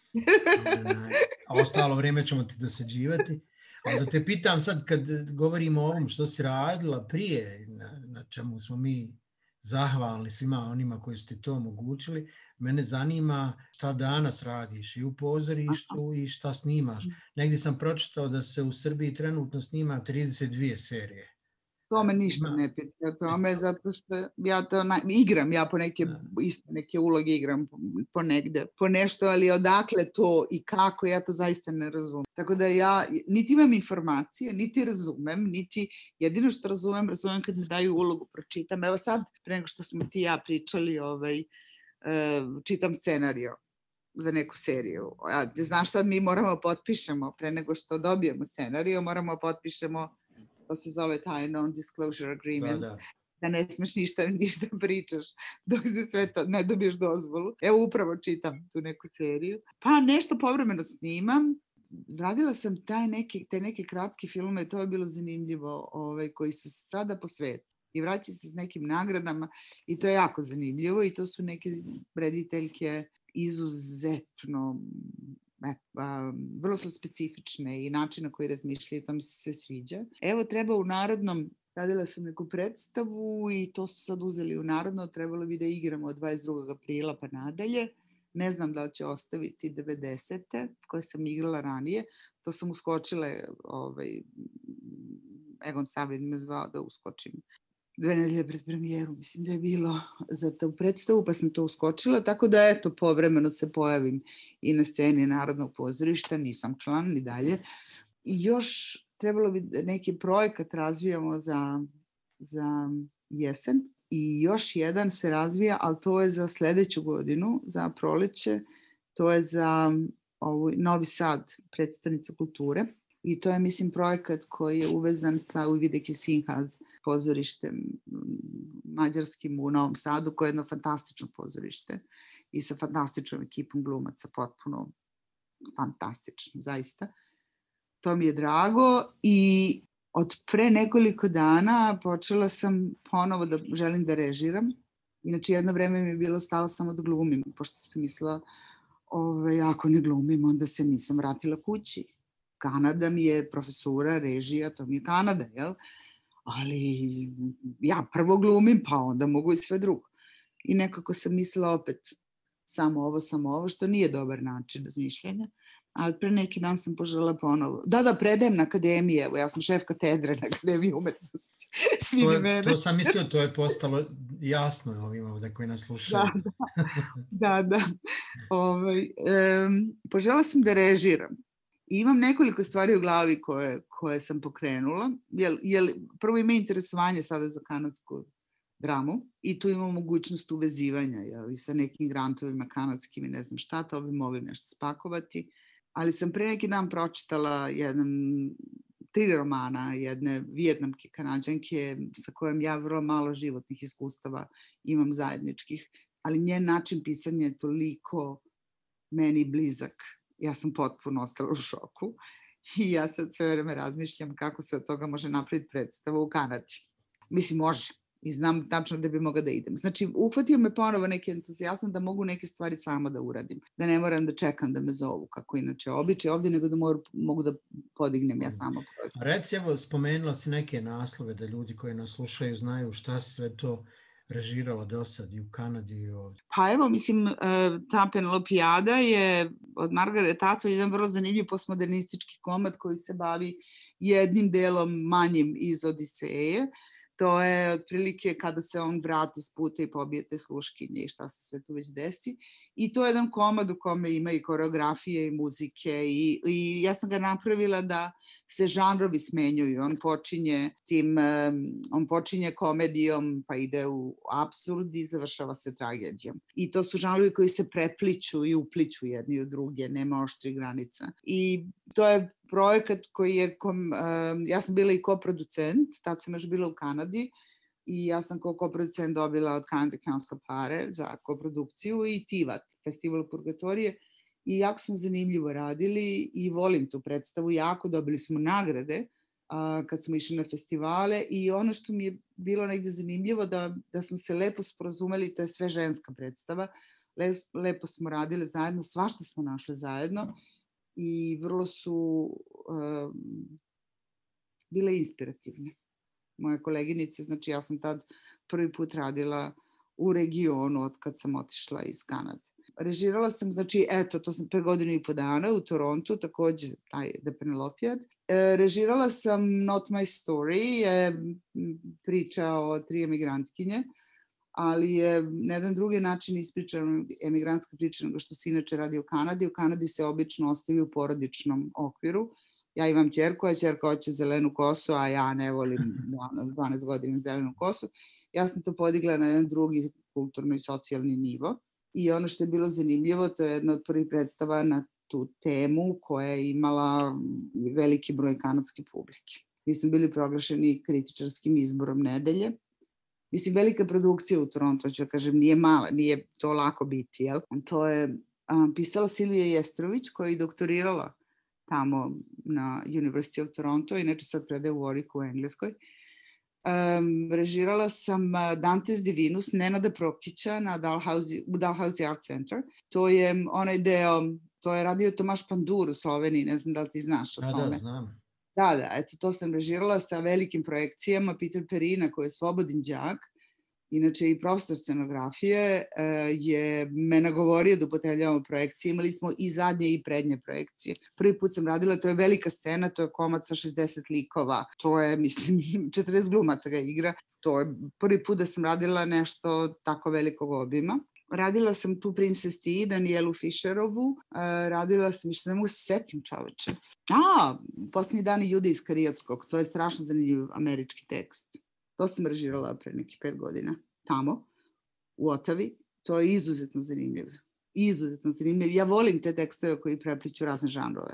a ostalo vrijeme ćemo ti dosađivati. Ali da te pitam sad, kad govorimo o ovom što si radila prije, na čemu smo mi zahvalni svima onima koji ste to omogućili, mene zanima šta danas radiš i u pozorištu i šta snimaš. Negdje sam pročitao da se u Srbiji trenutno snima 32 serije. To me ništa ne pita, tome, zato što ja to igram, ja isto neke uloge igram ponegde, po nešto, ali odakle to i kako, ja to zaista ne razumem. Tako da ja niti imam informacije, niti razumem, niti jedino što razumem kad mi daju ulogu, pročitam. Evo sad, pre nego što smo ti i ja pričali, čitam scenario za neku seriju. Znaš, sad mi moramo potpišemo, pre nego što dobijemo scenario, moramo potpišemo, to se zove taj non-disclosure agreement, da ne smeš ništa pričaš dok se sve to ne dobiješ dozvolu. Evo upravo čitam tu neku seriju. Pa nešto povremeno snimam. Radila sam te neke kratke filme, to je bilo zanimljivo, koji su sada po svetu. I vraća se s nekim nagradama i to je jako zanimljivo i to su neke rediteljke izuzetno vrlo su specifične i način na koji razmišljaju, to mi se sve sviđa. Evo, treba u Narodnom, radila sam neku predstavu i to su sad uzeli u Narodno, trebalo bi da igramo od 22. aprila pa nadalje. Ne znam da li će ostaviti 90. koje sam igrala ranije. To sam uskočila, Egon Savin me zvao da uskočim 2 nedelje pred premijeru, mislim da je bilo za tu predstavu, pa sam to uskočila, tako da eto, povremeno se pojavim i na sceni Narodnog pozorišta, nisam član ni dalje. I još trebalo bi neki projekat razvijamo za jesen i još jedan se razvija, ali to je za sledeću godinu, za proleće, to je za Novi Sad, predstavnica kulture. I to je, mislim, projekat koji je uvezan sa Uvideki Sinhaz pozorištem mađarskim u Novom Sadu, koje je jedno fantastično pozorište i sa fantastičnom ekipom glumaca, potpuno fantastično, zaista. To mi je drago i od pre nekoliko dana počela sam ponovo da želim da režiram. Inače, jedno vreme mi je bilo stalo samo da glumim, pošto sam mislila, ako ne glumim, onda se nisam vratila kući. Kanada mi je profesura, režija, to mi je Kanada, jel? Ali ja prvo glumim, pa onda mogu i sve drugo. I nekako sam mislila opet samo ovo, što nije dobar način razmišljanja. A od pre neki dan sam poželjela ponovo. Da, predajem na akademiji, evo, ja sam šef katedre na Akademiji umetnosti. To sam mislio, to je postalo jasno ovima ovde koji nas slušaju. Da. Poželjela sam da režiram. I imam nekoliko stvari u glavi koje sam pokrenula. Prvo ima interesovanje sada za kanadsku dramu i tu imamo mogućnost uvezivanja i sa nekim grantovima kanadskim i ne znam šta, to bi mogli nešto spakovati. Ali sam pre neki dan pročitala 3 romana jedne vijetnamke Kanadžanke sa kojom ja vrlo malo životnih iskustava imam zajedničkih, ali njen način pisanja je toliko meni blizak. Ja sam potpuno ostala u šoku i ja sad sve vreme razmišljam kako se od toga može napraviti predstava u Kanadi. Mislim, može. I znam tačno da bi mogla da idem. Znači, uhvatio me ponovo neki entuzijazam da mogu neke stvari sama da uradim. Da ne moram da čekam da me zovu, kako inače običaj ovdje, nego da mogu da podignem ja sama projekt. Reci, evo, spomenula si neke naslove da ljudi koji nas slušaju znaju šta se sve to režirala do sad i u Kanadi i ovdje. Pa evo, mislim, ta Penelopijada je od Margaret Atwood jedan vrlo zanimljiv postmodernistički komad koji se bavi jednim delom manjim iz Odiseje. To je otprilike kada se on vrati s puta i pobije te sluškinje i šta se sve tu već desi. I to je jedan komad u kome ima i koreografije i muzike i ja sam ga napravila da se žanrovi smenjuju. On počinje komedijom pa ide u apsurd i završava se tragedijom. I to su žanrovi koji se prepliću i upliću jedni u druge, nema oštrih granica. I to je projekat koji je, ja sam bila i koproducent, tad sam još bila u Kanadi i ja sam kao koproducent dobila od Canada Council pare za koprodukciju i Tivat, Festival Purgatorije i jako smo zanimljivo radili i volim tu predstavu jako, dobili smo nagrade kad smo išli na festivale i ono što mi je bilo negde zanimljivo da smo se lepo sporazumeli, to je sve ženska predstava, lepo smo radili zajedno, svašta smo našli zajedno i vrlo su bile inspirativne. Moje koleginice, znači ja sam tad prvi put radila u regionu od kad sam otišla iz Kanade. Režirala sam, znači, to sam pre 1.5 godina u Torontu, takođe taj The Penelopijad. Režirala sam Not My Story, je priča o 3 emigrantkinje, ali je na jedan drugi način ispričana emigrantska priča nego što se inače radi u Kanadi. U Kanadi se obično ostavi u porodičnom okviru. Ja imam ćerku, a ćerka hoće zelenu kosu, a ja ne volim 12 godina zelenu kosu. Ja sam to podigla na jedan drugi kulturno i socijalni nivo. I ono što je bilo zanimljivo, to je jedna od prvih predstava na tu temu koja je imala veliki broj kanadske publike. Mi smo bili proglašeni kritičarskim izborom nedelje. Mislim, velika produkcija u Toronto, ću da kažem, nije mala, nije to lako biti, jel? To je pisala Silvija Jestrović koja je doktorirala tamo na University of Toronto, inače sad predaje u Warwicku u Engleskoj. Režirala sam Dante's Divinus Nenada Prokića u Dalhousie Art Center. To je onaj deo To je radio Tomaš Pandur u Sloveniji, ne znam da li ti znaš o tome. Da, znam. Da, eto, to sam režirala sa velikim projekcijama. Peter Perina, koji je slobodin đak, inače i profesor scenografije, je me nagovorio da upotrebljavamo projekcije. Imali smo i zadnje i prednje projekcije. Prvi put sam radila, to je velika scena, to je komad sa 60 likova. To je, mislim, 40 glumaca ga igra. To je prvi put da sam radila nešto tako velikog obima. Radila sam tu Princess T, Danielu Fischerovu. Radila sam, što ne mogu se setim, čoveče. Posljednji dani Jude iz Karijatskog. To je strašno zanimljiv američki tekst. To sam režirala pre nekih 5 godina. Tamo, u Otavi. To je izuzetno zanimljivo. Izuzetno zanimljivo. Ja volim te tekstove koji prepliću razne žanrove.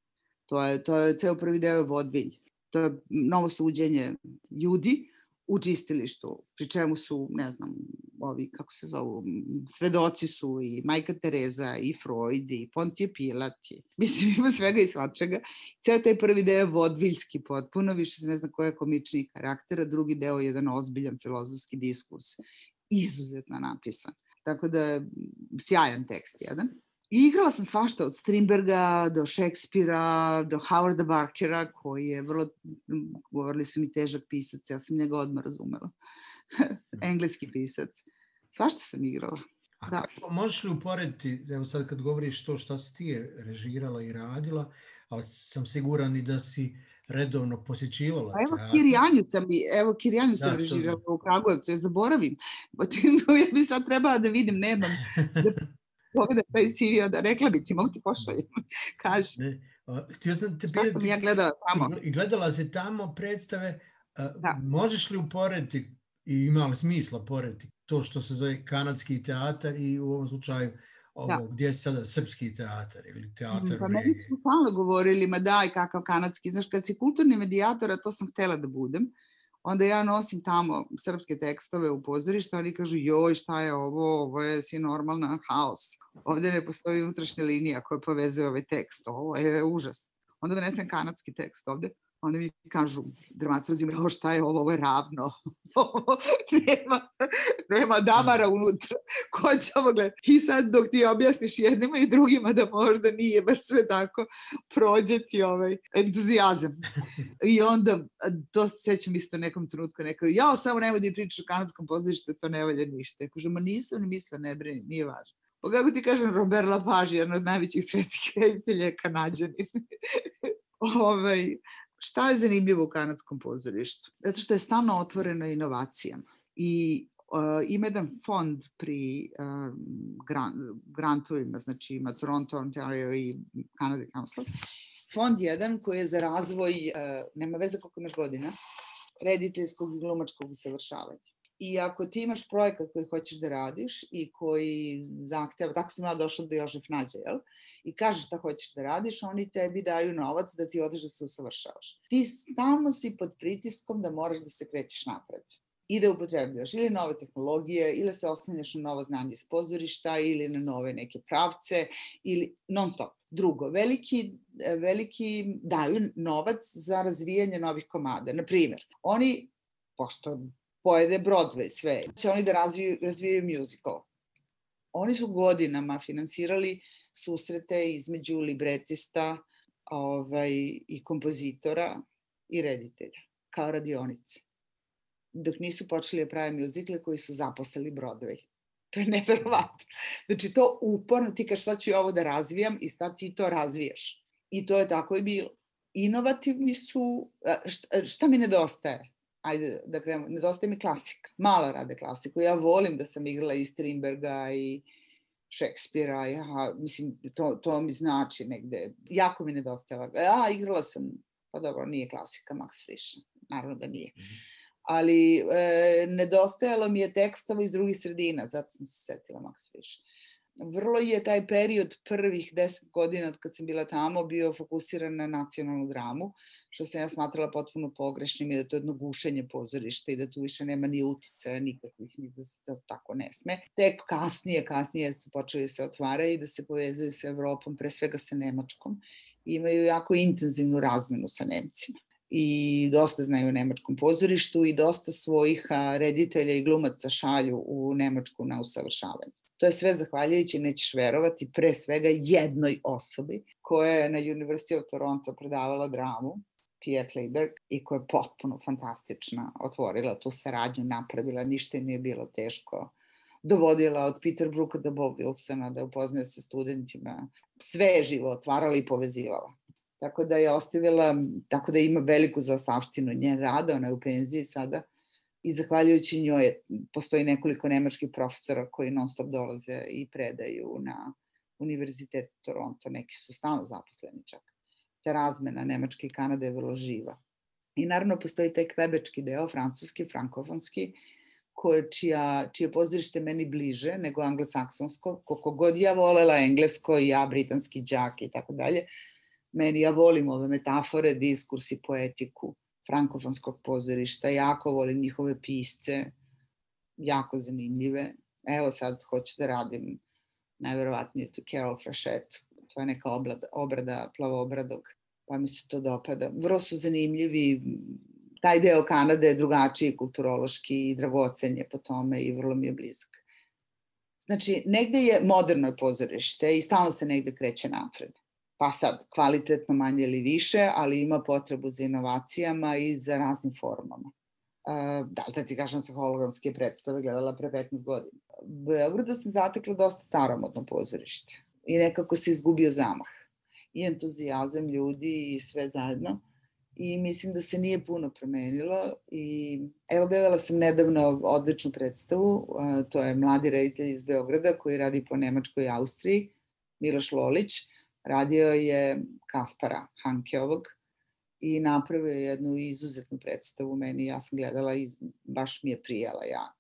To je ceo prvi deo je vodvilj. To je novo suđenje Judi u čistilištu, pri čemu su, ne znam, ovi, kako se zovu, svedoci su i Majka Tereza, i Freud, i Pontije Pilat, mislim, ima svega i svačega. Ceo taj prvi deo je vodviljski potpuno, više se ne znam koja je komični karakter, a drugi deo je jedan ozbiljan filozofski diskurs, izuzetno napisan. Tako da, sjajan tekst jedan. I igrala sam svašta, od Strindberga do Šekspira, do Howarda Barkera, koji je vrlo, govorili su mi, težak pisac, ja sam njega odmah razumela. Engleski pisac. Svašta sam igrala. A kako možeš li uporediti, evo sad kad govoriš to šta si ti režirala i radila, ali sam siguran i da si redovno posjećivala teatr. Evo Kirjanju sam režirala u Kragujevcu, ja zaboravim. Ja bi sad trebala da vidim, nemam. Pogledaj taj CV, da rekla bi ti, mogu ti pošaljem. Kaži. Šta sam ja gledala tamo? I gledala si tamo predstave, možeš li uporediti, i ima li smisla porediti, to što se zove kanadski teatar i u ovom slučaju gdje je sada srpski teatar ili teatar? Pa meni smo stalno govorili, ma daj, kakav kanadski. Znaš, kad si kulturni medijator, a to sam htjela da budem, onda ja nosim tamo srpske tekstove u pozorište, oni kažu, joj, šta je ovo je si normalna haos. Ovdje ne postoji unutrašnja linija koja povezuje ovaj tekst, ovo je užas. Onda donesem kanadski tekst ovdje, onda mi kažu, dramaturzi, šta je ovo je ravno. nema damara unutra. Ko će ovo gledati? I sad dok ti objasniš jednima i drugima da možda nije baš sve tako, prođe ti ovaj entuzijazam. I onda, to se sećam isto nekom trenutku, ja samo nemoj da pričaš o kanadskom pozorištu, to ne valja ništa. Kažem, ma nisam ni mislila, ne brini, nije važno. Pa kako ti kažem, Robert Lapage, jedan od najvećih svetskih reditelja, je Kanađanin. Šta je zanimljivo u kanadskom pozorištu? Zato što je stalno otvoreno inovacijama. I ima jedan fond pri grantovima, znači ima Toronto, Ontario i Canada Council. Fond jedan koji je za razvoj, nema veze koliko imaš godina, rediteljskog i glumačkog usavršavanja. I ako ti imaš projekat koji hoćeš da radiš i koji zahteva, tako sam ja došla do Jožef Nađa, jel? I kažeš šta hoćeš da radiš, oni tebi daju novac da ti odeš da se usavršavaš. Ti stalno si pod pritiskom da moraš da se krećeš napred i da upotrebljaš ili nove tehnologije, ili se oslanjaš na novo znanje iz pozorišta, ili na nove neke pravce, ili non stop. Drugo, veliki daju novac za razvijanje novih komada. Naprimjer, oni, pošto pojede Broadway sve, će oni da razvijaju musical. Oni su godinama finansirali susrete između libretista i kompozitora i reditelja, kao radionice. Dok nisu počeli da prave muzikle koji su zaposlili Broadway. To je neverovatno. Znači to uporno, ti kažeš šta ću ovo da razvijam i sad ti to razvijaš. I to je tako i bilo. Inovativni su, šta mi nedostaje? Ajde da krenemo, nedostaje mi klasika. Malo rade klasiku. Ja volim da sam igrala i Strindberga i Šekspira. Mislim, to mi znači negde. Jako mi nedostajala. Igrala sam, pa dobro, nije klasika Max Frisch. Naravno da nije. Ali nedostajalo mi je tekstova iz drugih sredina. Zato sam se setila Max Frisch. Vrlo je taj period prvih 10 godina od kad sam bila tamo bio fokusiran na nacionalnu dramu, što sam ja smatrala potpuno pogrešnim i da to je jedno gušenje pozorišta i da tu više nema ni uticaja nikakvih, ni da se to tako ne sme. Tek kasnije su počeli se otvaraju i da se povezuju sa Evropom, pre svega sa Nemačkom. Imaju jako intenzivnu razmenu sa Nemcima. I dosta znaju o nemačkom pozorištu i dosta svojih reditelja i glumaca šalju u Nemačku na usavršavanje. To je sve zahvaljujući, nećeš verovati, pre svega jednoj osobi koja je na University of Toronto predavala dramu, Pia Kleiberg, i koja je potpuno fantastična, otvorila tu saradnju, napravila, ništa im nije bilo teško, dovodila od Peter Brooka do Bob Wilsona da upoznaje sa studentima, sve je živo otvarala i povezivala. Tako da je ostavila, tako da ima veliku zaostavštinu njen rada, ona je u penziji sada, i zahvaljujući njoj postoji nekoliko nemačkih profesora koji non stop dolaze i predaju na Univerzitet Toronto, neki su stalno zaposleni čak. Ta razmena Nemačke i Kanade je vrlo živa. I naravno postoji taj kvebečki deo, francuski, frankofonski, čije pozorište meni bliže nego anglosaksonsko, koliko god ja volela englesko i ja britanski đak i tako dalje, meni ja volim ove metafore, diskurs i poetiku frankofonskog pozorišta, jako volim njihove pisce, jako zanimljive. Evo sad hoću da radim najverovatnije tu Carol Frechette, to je neka obrada plavobradog, pa mi se to dopada. Vrlo su zanimljivi, taj deo Kanade je drugačiji kulturološki i dragocen je po tome i vrlo mi je blizak. Znači, negde je moderno pozorište i stalno se negde kreće napred. Pa sad, kvalitetno manje ili više, ali ima potrebu za inovacijama i za raznim formama. Da ti kažem, sam hologramske predstave gledala pre 15 godina. U Beogradu sam zatekla dosta staromodno pozorište i nekako se izgubio zamah. I entuzijazam ljudi i sve zajedno. I mislim da se nije puno promenilo. I evo, gledala sam nedavno odličnu predstavu, to je mladi reditelj iz Beograda koji radi po Nemačkoj i Austriji, Miloš Lolić. Radio je Kaspara Hankeovog i napravio je jednu izuzetnu predstavu meni. Ja sam gledala i baš mi je prijala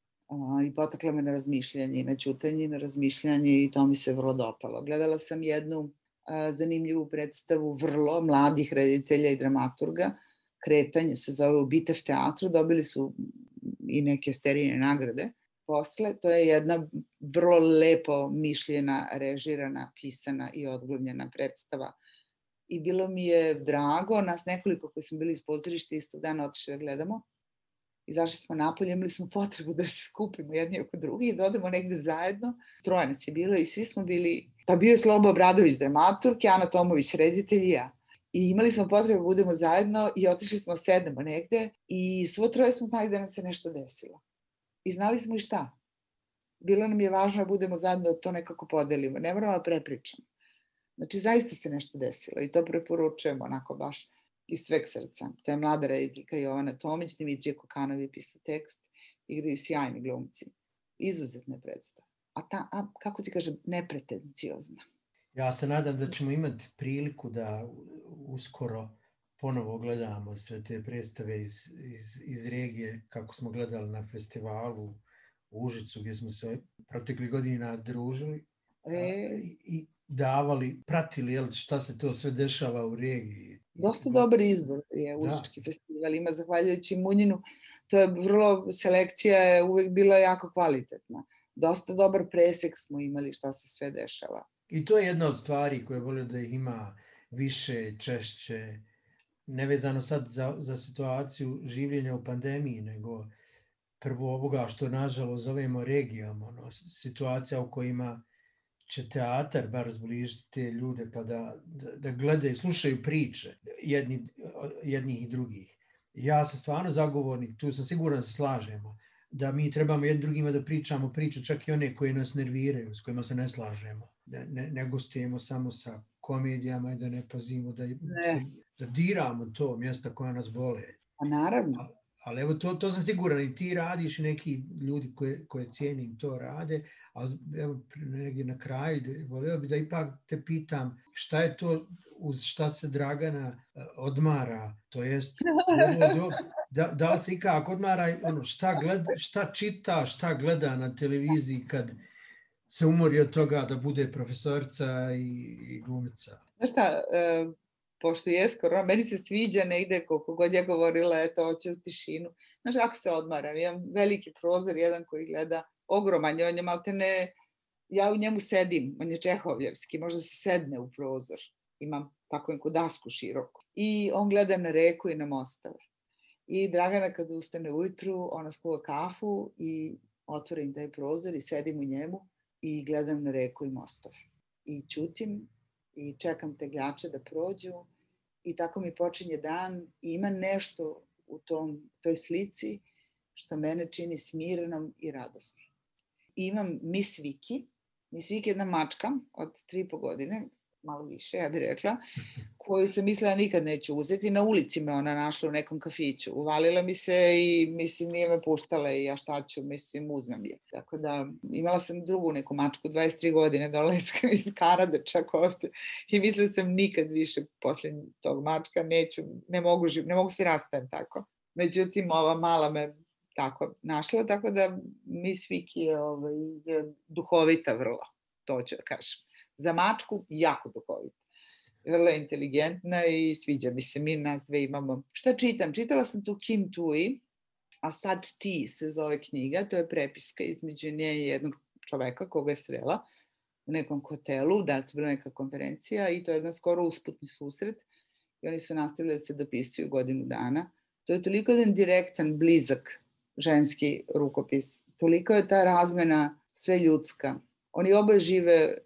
i potakla me na razmišljanje i na ćutanje i na razmišljanje i to mi se vrlo dopalo. Gledala sam jednu zanimljivu predstavu vrlo mladih reditelja i dramaturga. Kretanje se zove u Bitev teatru, dobili su i neke Sterijine nagrade. Posle, to je jedna vrlo lepo mišljena, režirana, pisana i odglumljena predstava. I bilo mi je drago, nas nekoliko koji smo bili iz pozorišta istog dana otišli da gledamo. Izašli smo napolje, imali smo potrebu da se skupimo jedni oko drugi i da odemo negde zajedno. Troje nas je bilo i svi smo bili, pa bio je Slobo Obradović dramaturg, Ana Tomović reditelj i ja. I imali smo potrebu da budemo zajedno i otišli smo sednemo negde i svo troje smo znali da nam se nešto desilo. I znali smo i šta. Bilo nam je važno da budemo zajedno, da to nekako podelimo. Ne moramo da prepričamo. Znači, zaista se nešto desilo i to preporučujemo onako baš iz sveg srca. To je mlada rediteljka Jovana Tomić, Dimitrije Kokanov je pisao tekst, igraju sjajni glumci. Izuzetne predstave. A kako ti kažem, nepretenciozna. Ja se nadam da ćemo imati priliku da uskoro ponovo gledamo sve te predstave iz regije, kako smo gledali na festivalu u Užicu, gdje smo se proteklih godina družili i davali, pratili šta se to sve dešava u regiji. Dosta dobar izbor je Užički festival, ima zahvaljujući Munjinu. To je vrlo, selekcija je uvek bila jako kvalitetna. Dosta dobar presek smo imali šta se sve dešava. I to je jedna od stvari koje volio da ih ima više, češće, nevezano sad za situaciju življenja u pandemiji, nego prvo ovoga što nažalost zovemo regijama, situacija u kojima će teatar bar zbližiti te ljude pa da gledaju, slušaju priče jednih i drugih. Ja sam stvarno zagovornik, tu sam siguran da se slažemo, da mi trebamo jednim drugima da pričamo priče, čak i one koje nas nerviraju, s kojima se ne slažemo. Ne gostujemo samo sa komedijama i da ne pazimo da diramo to mjesta koja nas bole. A naravno. Ali evo, to sam siguran, i ti radiš i neki ljudi koje cijenim to rade, ali evo negdje na kraju, volio bi da ipak te pitam šta je to uz šta se Dragana odmara, to jest da li se ikako odmara, šta čita, šta gleda na televiziji kad se umori od toga da bude profesorica i glumica. Znaš šta, pošto je skoro, meni se sviđa negde, koliko god ja govorila, eto, hoće u tišinu. Znaš, ako se odmaram, imam veliki prozor, jedan koji gleda, ogroman je, on je maltene, ja u njemu sedim, on je čehovljevski, možda se sedne u prozor, imam tako neku dasku široku. I on gleda na reku i na mostove. I Dragana kada ustane ujutru, ona skuva kafu i otvori im taj prozor i sedim u njemu i gledam na reku i mostove. I ćutim i čekam tegljače da prođu i tako mi počinje dan i ima nešto u toj slici što mene čini smirenom i radosnom. Imam Miss Vicky. Miss Vicky je jedna mačka od 3,5 godine, malo više, ja bih rekla, koju sam mislila nikad neću uzeti. Na ulici me ona našla u nekom kafiću. Uvalila mi se i mislim nije me puštala i ja šta ću, mislim uzmem je. Tako da imala sam drugu neku mačku, 23 godine, dole iz Kanade čak ovde i mislila sam nikad više posle tog mačka ne mogu se rastaviti tako. Međutim, ova mala me tako našla, tako da Miss Vicky je duhovita vrlo, to ću da kažem. Za mačku jako duhovita. Vrlo inteligentna i sviđa mi se. Mi nas dve imamo. Šta čitam? Čitala sam tu Kim Thuy, a sad Ti se zove knjiga. To je prepiska između nje i jednog čoveka koga je srela u nekom hotelu, da je to bila neka konferencija i to je jedan skoro usputni susret i oni su nastavili da se dopisuju godinu dana. To je toliko jedan direktan, blizak ženski rukopis. Toliko je ta razmena sve ljudska. Oni oboje žive,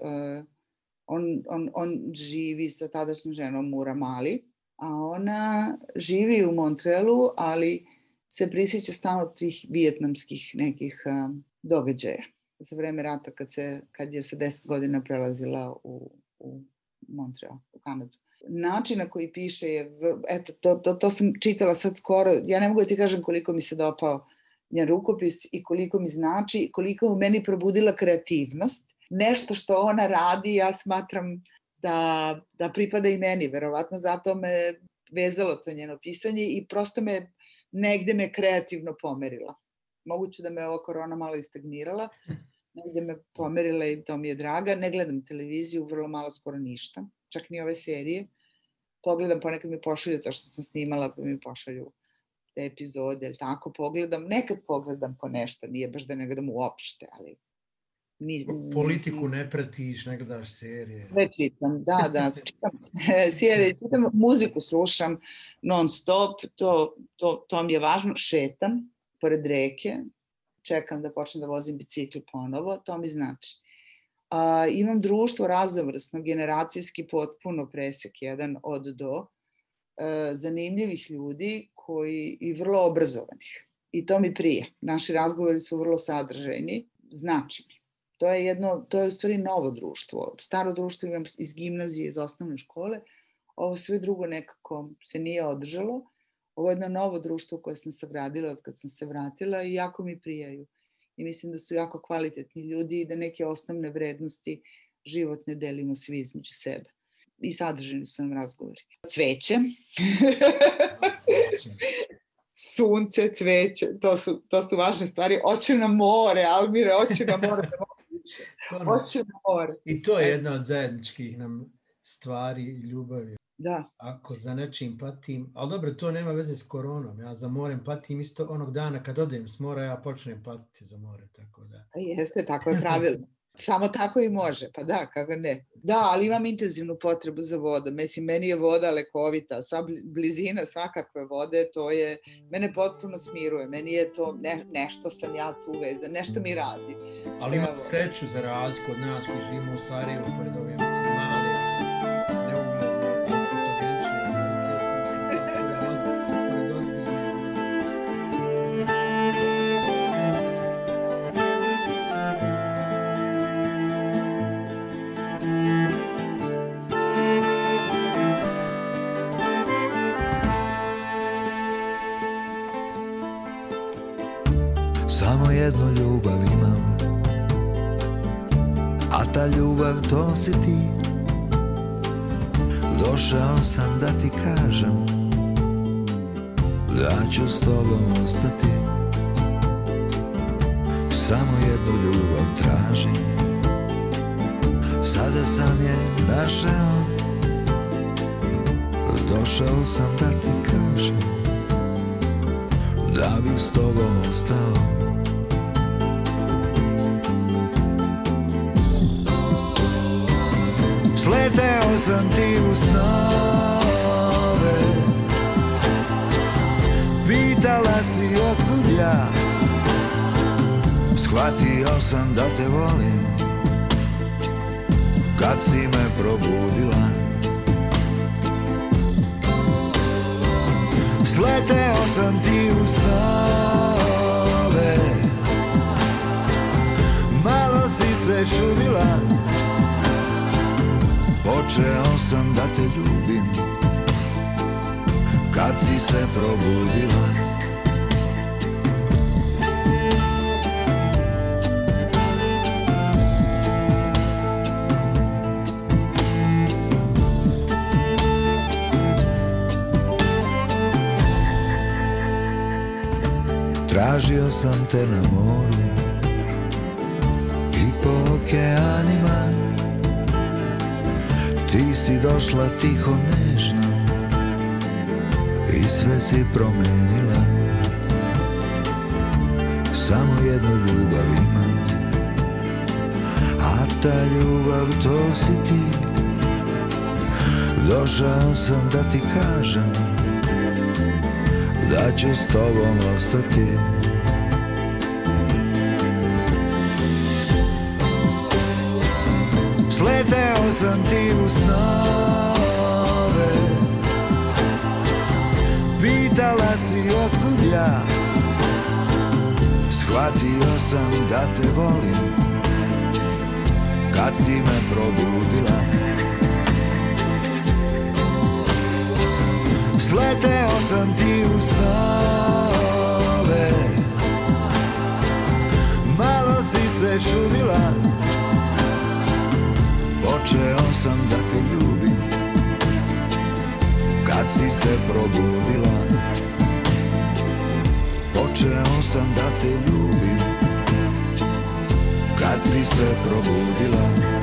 on živi sa tadašnjom ženom u Ramali, a ona živi u Montrealu, ali se prisjeća stalno tih vijetnamskih nekih događaja. Za vreme rata kad je sa 10 godina prelazila u Montreal, u Kanadu. Način na koji piše je, eto, to sam čitala sad skoro, ja ne mogu da ti kažem koliko mi se dopao njen rukopis i koliko mi znači, koliko u meni probudila kreativnost. Nešto što ona radi, ja smatram da pripada i meni, verovatno zato me vezalo to njeno pisanje i prosto negde me kreativno pomerila. Moguće da me ova korona malo istagnirala, negde me pomerila i to mi je draga. Ne gledam televiziju, vrlo malo, skoro ništa, čak ni ove serije. Pogledam, ponekad mi pošalju to što sam snimala, pa mi pošalju te epizode, ili tako, pogledam. Nekad pogledam po nešto, nije baš da ne gledam uopšte, ali politiku ne pratiš, ne gledaš serije. Ne čitam, da, čitam serije, čitam, muziku slušam non stop, to mi je važno, šetam pored reke, čekam da počnem da vozim bicikl ponovo, to mi znači. Imam društvo raznovrsno, generacijski potpuno presek, jedan od do, zanimljivih ljudi i vrlo obrazovanih. I to mi prije. Naši razgovori su vrlo sadržajni, znači mi. To je u stvari novo društvo. Staro društvo imam iz gimnazije, iz osnovne škole. Ovo sve drugo nekako se nije održalo. Ovo je jedno novo društvo koje sam sagradila od kad sam se vratila i jako mi prijaju. I mislim da su jako kvalitetni ljudi i da neke osnovne vrednosti životne delimo svi između sebe. I sadržani su nam razgovori. Cveće. Sunce, cveće, to su važne stvari. Oću na more, Almire, oću na more. Oću na more. I to je jedna od zajedničkih nam stvari i ljubavi. Da. Ako za nečim patim, ali dobro, to nema veze s koronom. Ja za morem patim isto onog dana kad odem s mora, ja počnem patiti za more, tako da. Jeste, tako je pravilno. Samo tako i može, pa da, kako ne. Da, ali imam intenzivnu potrebu za vodom. Mislim, meni je voda lekovita, blizina svakakve vode, mene potpuno smiruje. Meni je to nešto sam ja tu vezan, nešto mi radi. Ali imam sreću za razliku od nas koji živimo u Sarajevu, pored ove male, neugledne, fotogenične, pored ozbiljne. Samo jednu ljubav imam, a ta ljubav to si ti. Došao sam da ti kažem da ću s tobom ostati. Samo jednu ljubav tražim, sada sam je našao. Došao sam da ti kažem da bi s tobom ostao. Sleteo sam ti u snove, pitala si otkud ja. Shvatio sam da te volim, kad si me probudila. Sleteo sam ti u snove, malo si se čudila. Počeo sam da te ljubim kad si se probudila. Tražio sam te na moru i po okeanima. Ti si došla tiho, nežno i sve si promenila. Samo jednu ljubav imam, a ta ljubav to si ti. Došao sam da ti kažem da ću s tobom ostati. Sleteo sam ti u snove, pitala si otkud ja. Shvatio sam da te volim kad si me probudila. Sleteo sam ti u snove, malo si se čudila. Počeo sam da te ljubim kad si se probudila. Počeo sam da te ljubim kad si se probudila.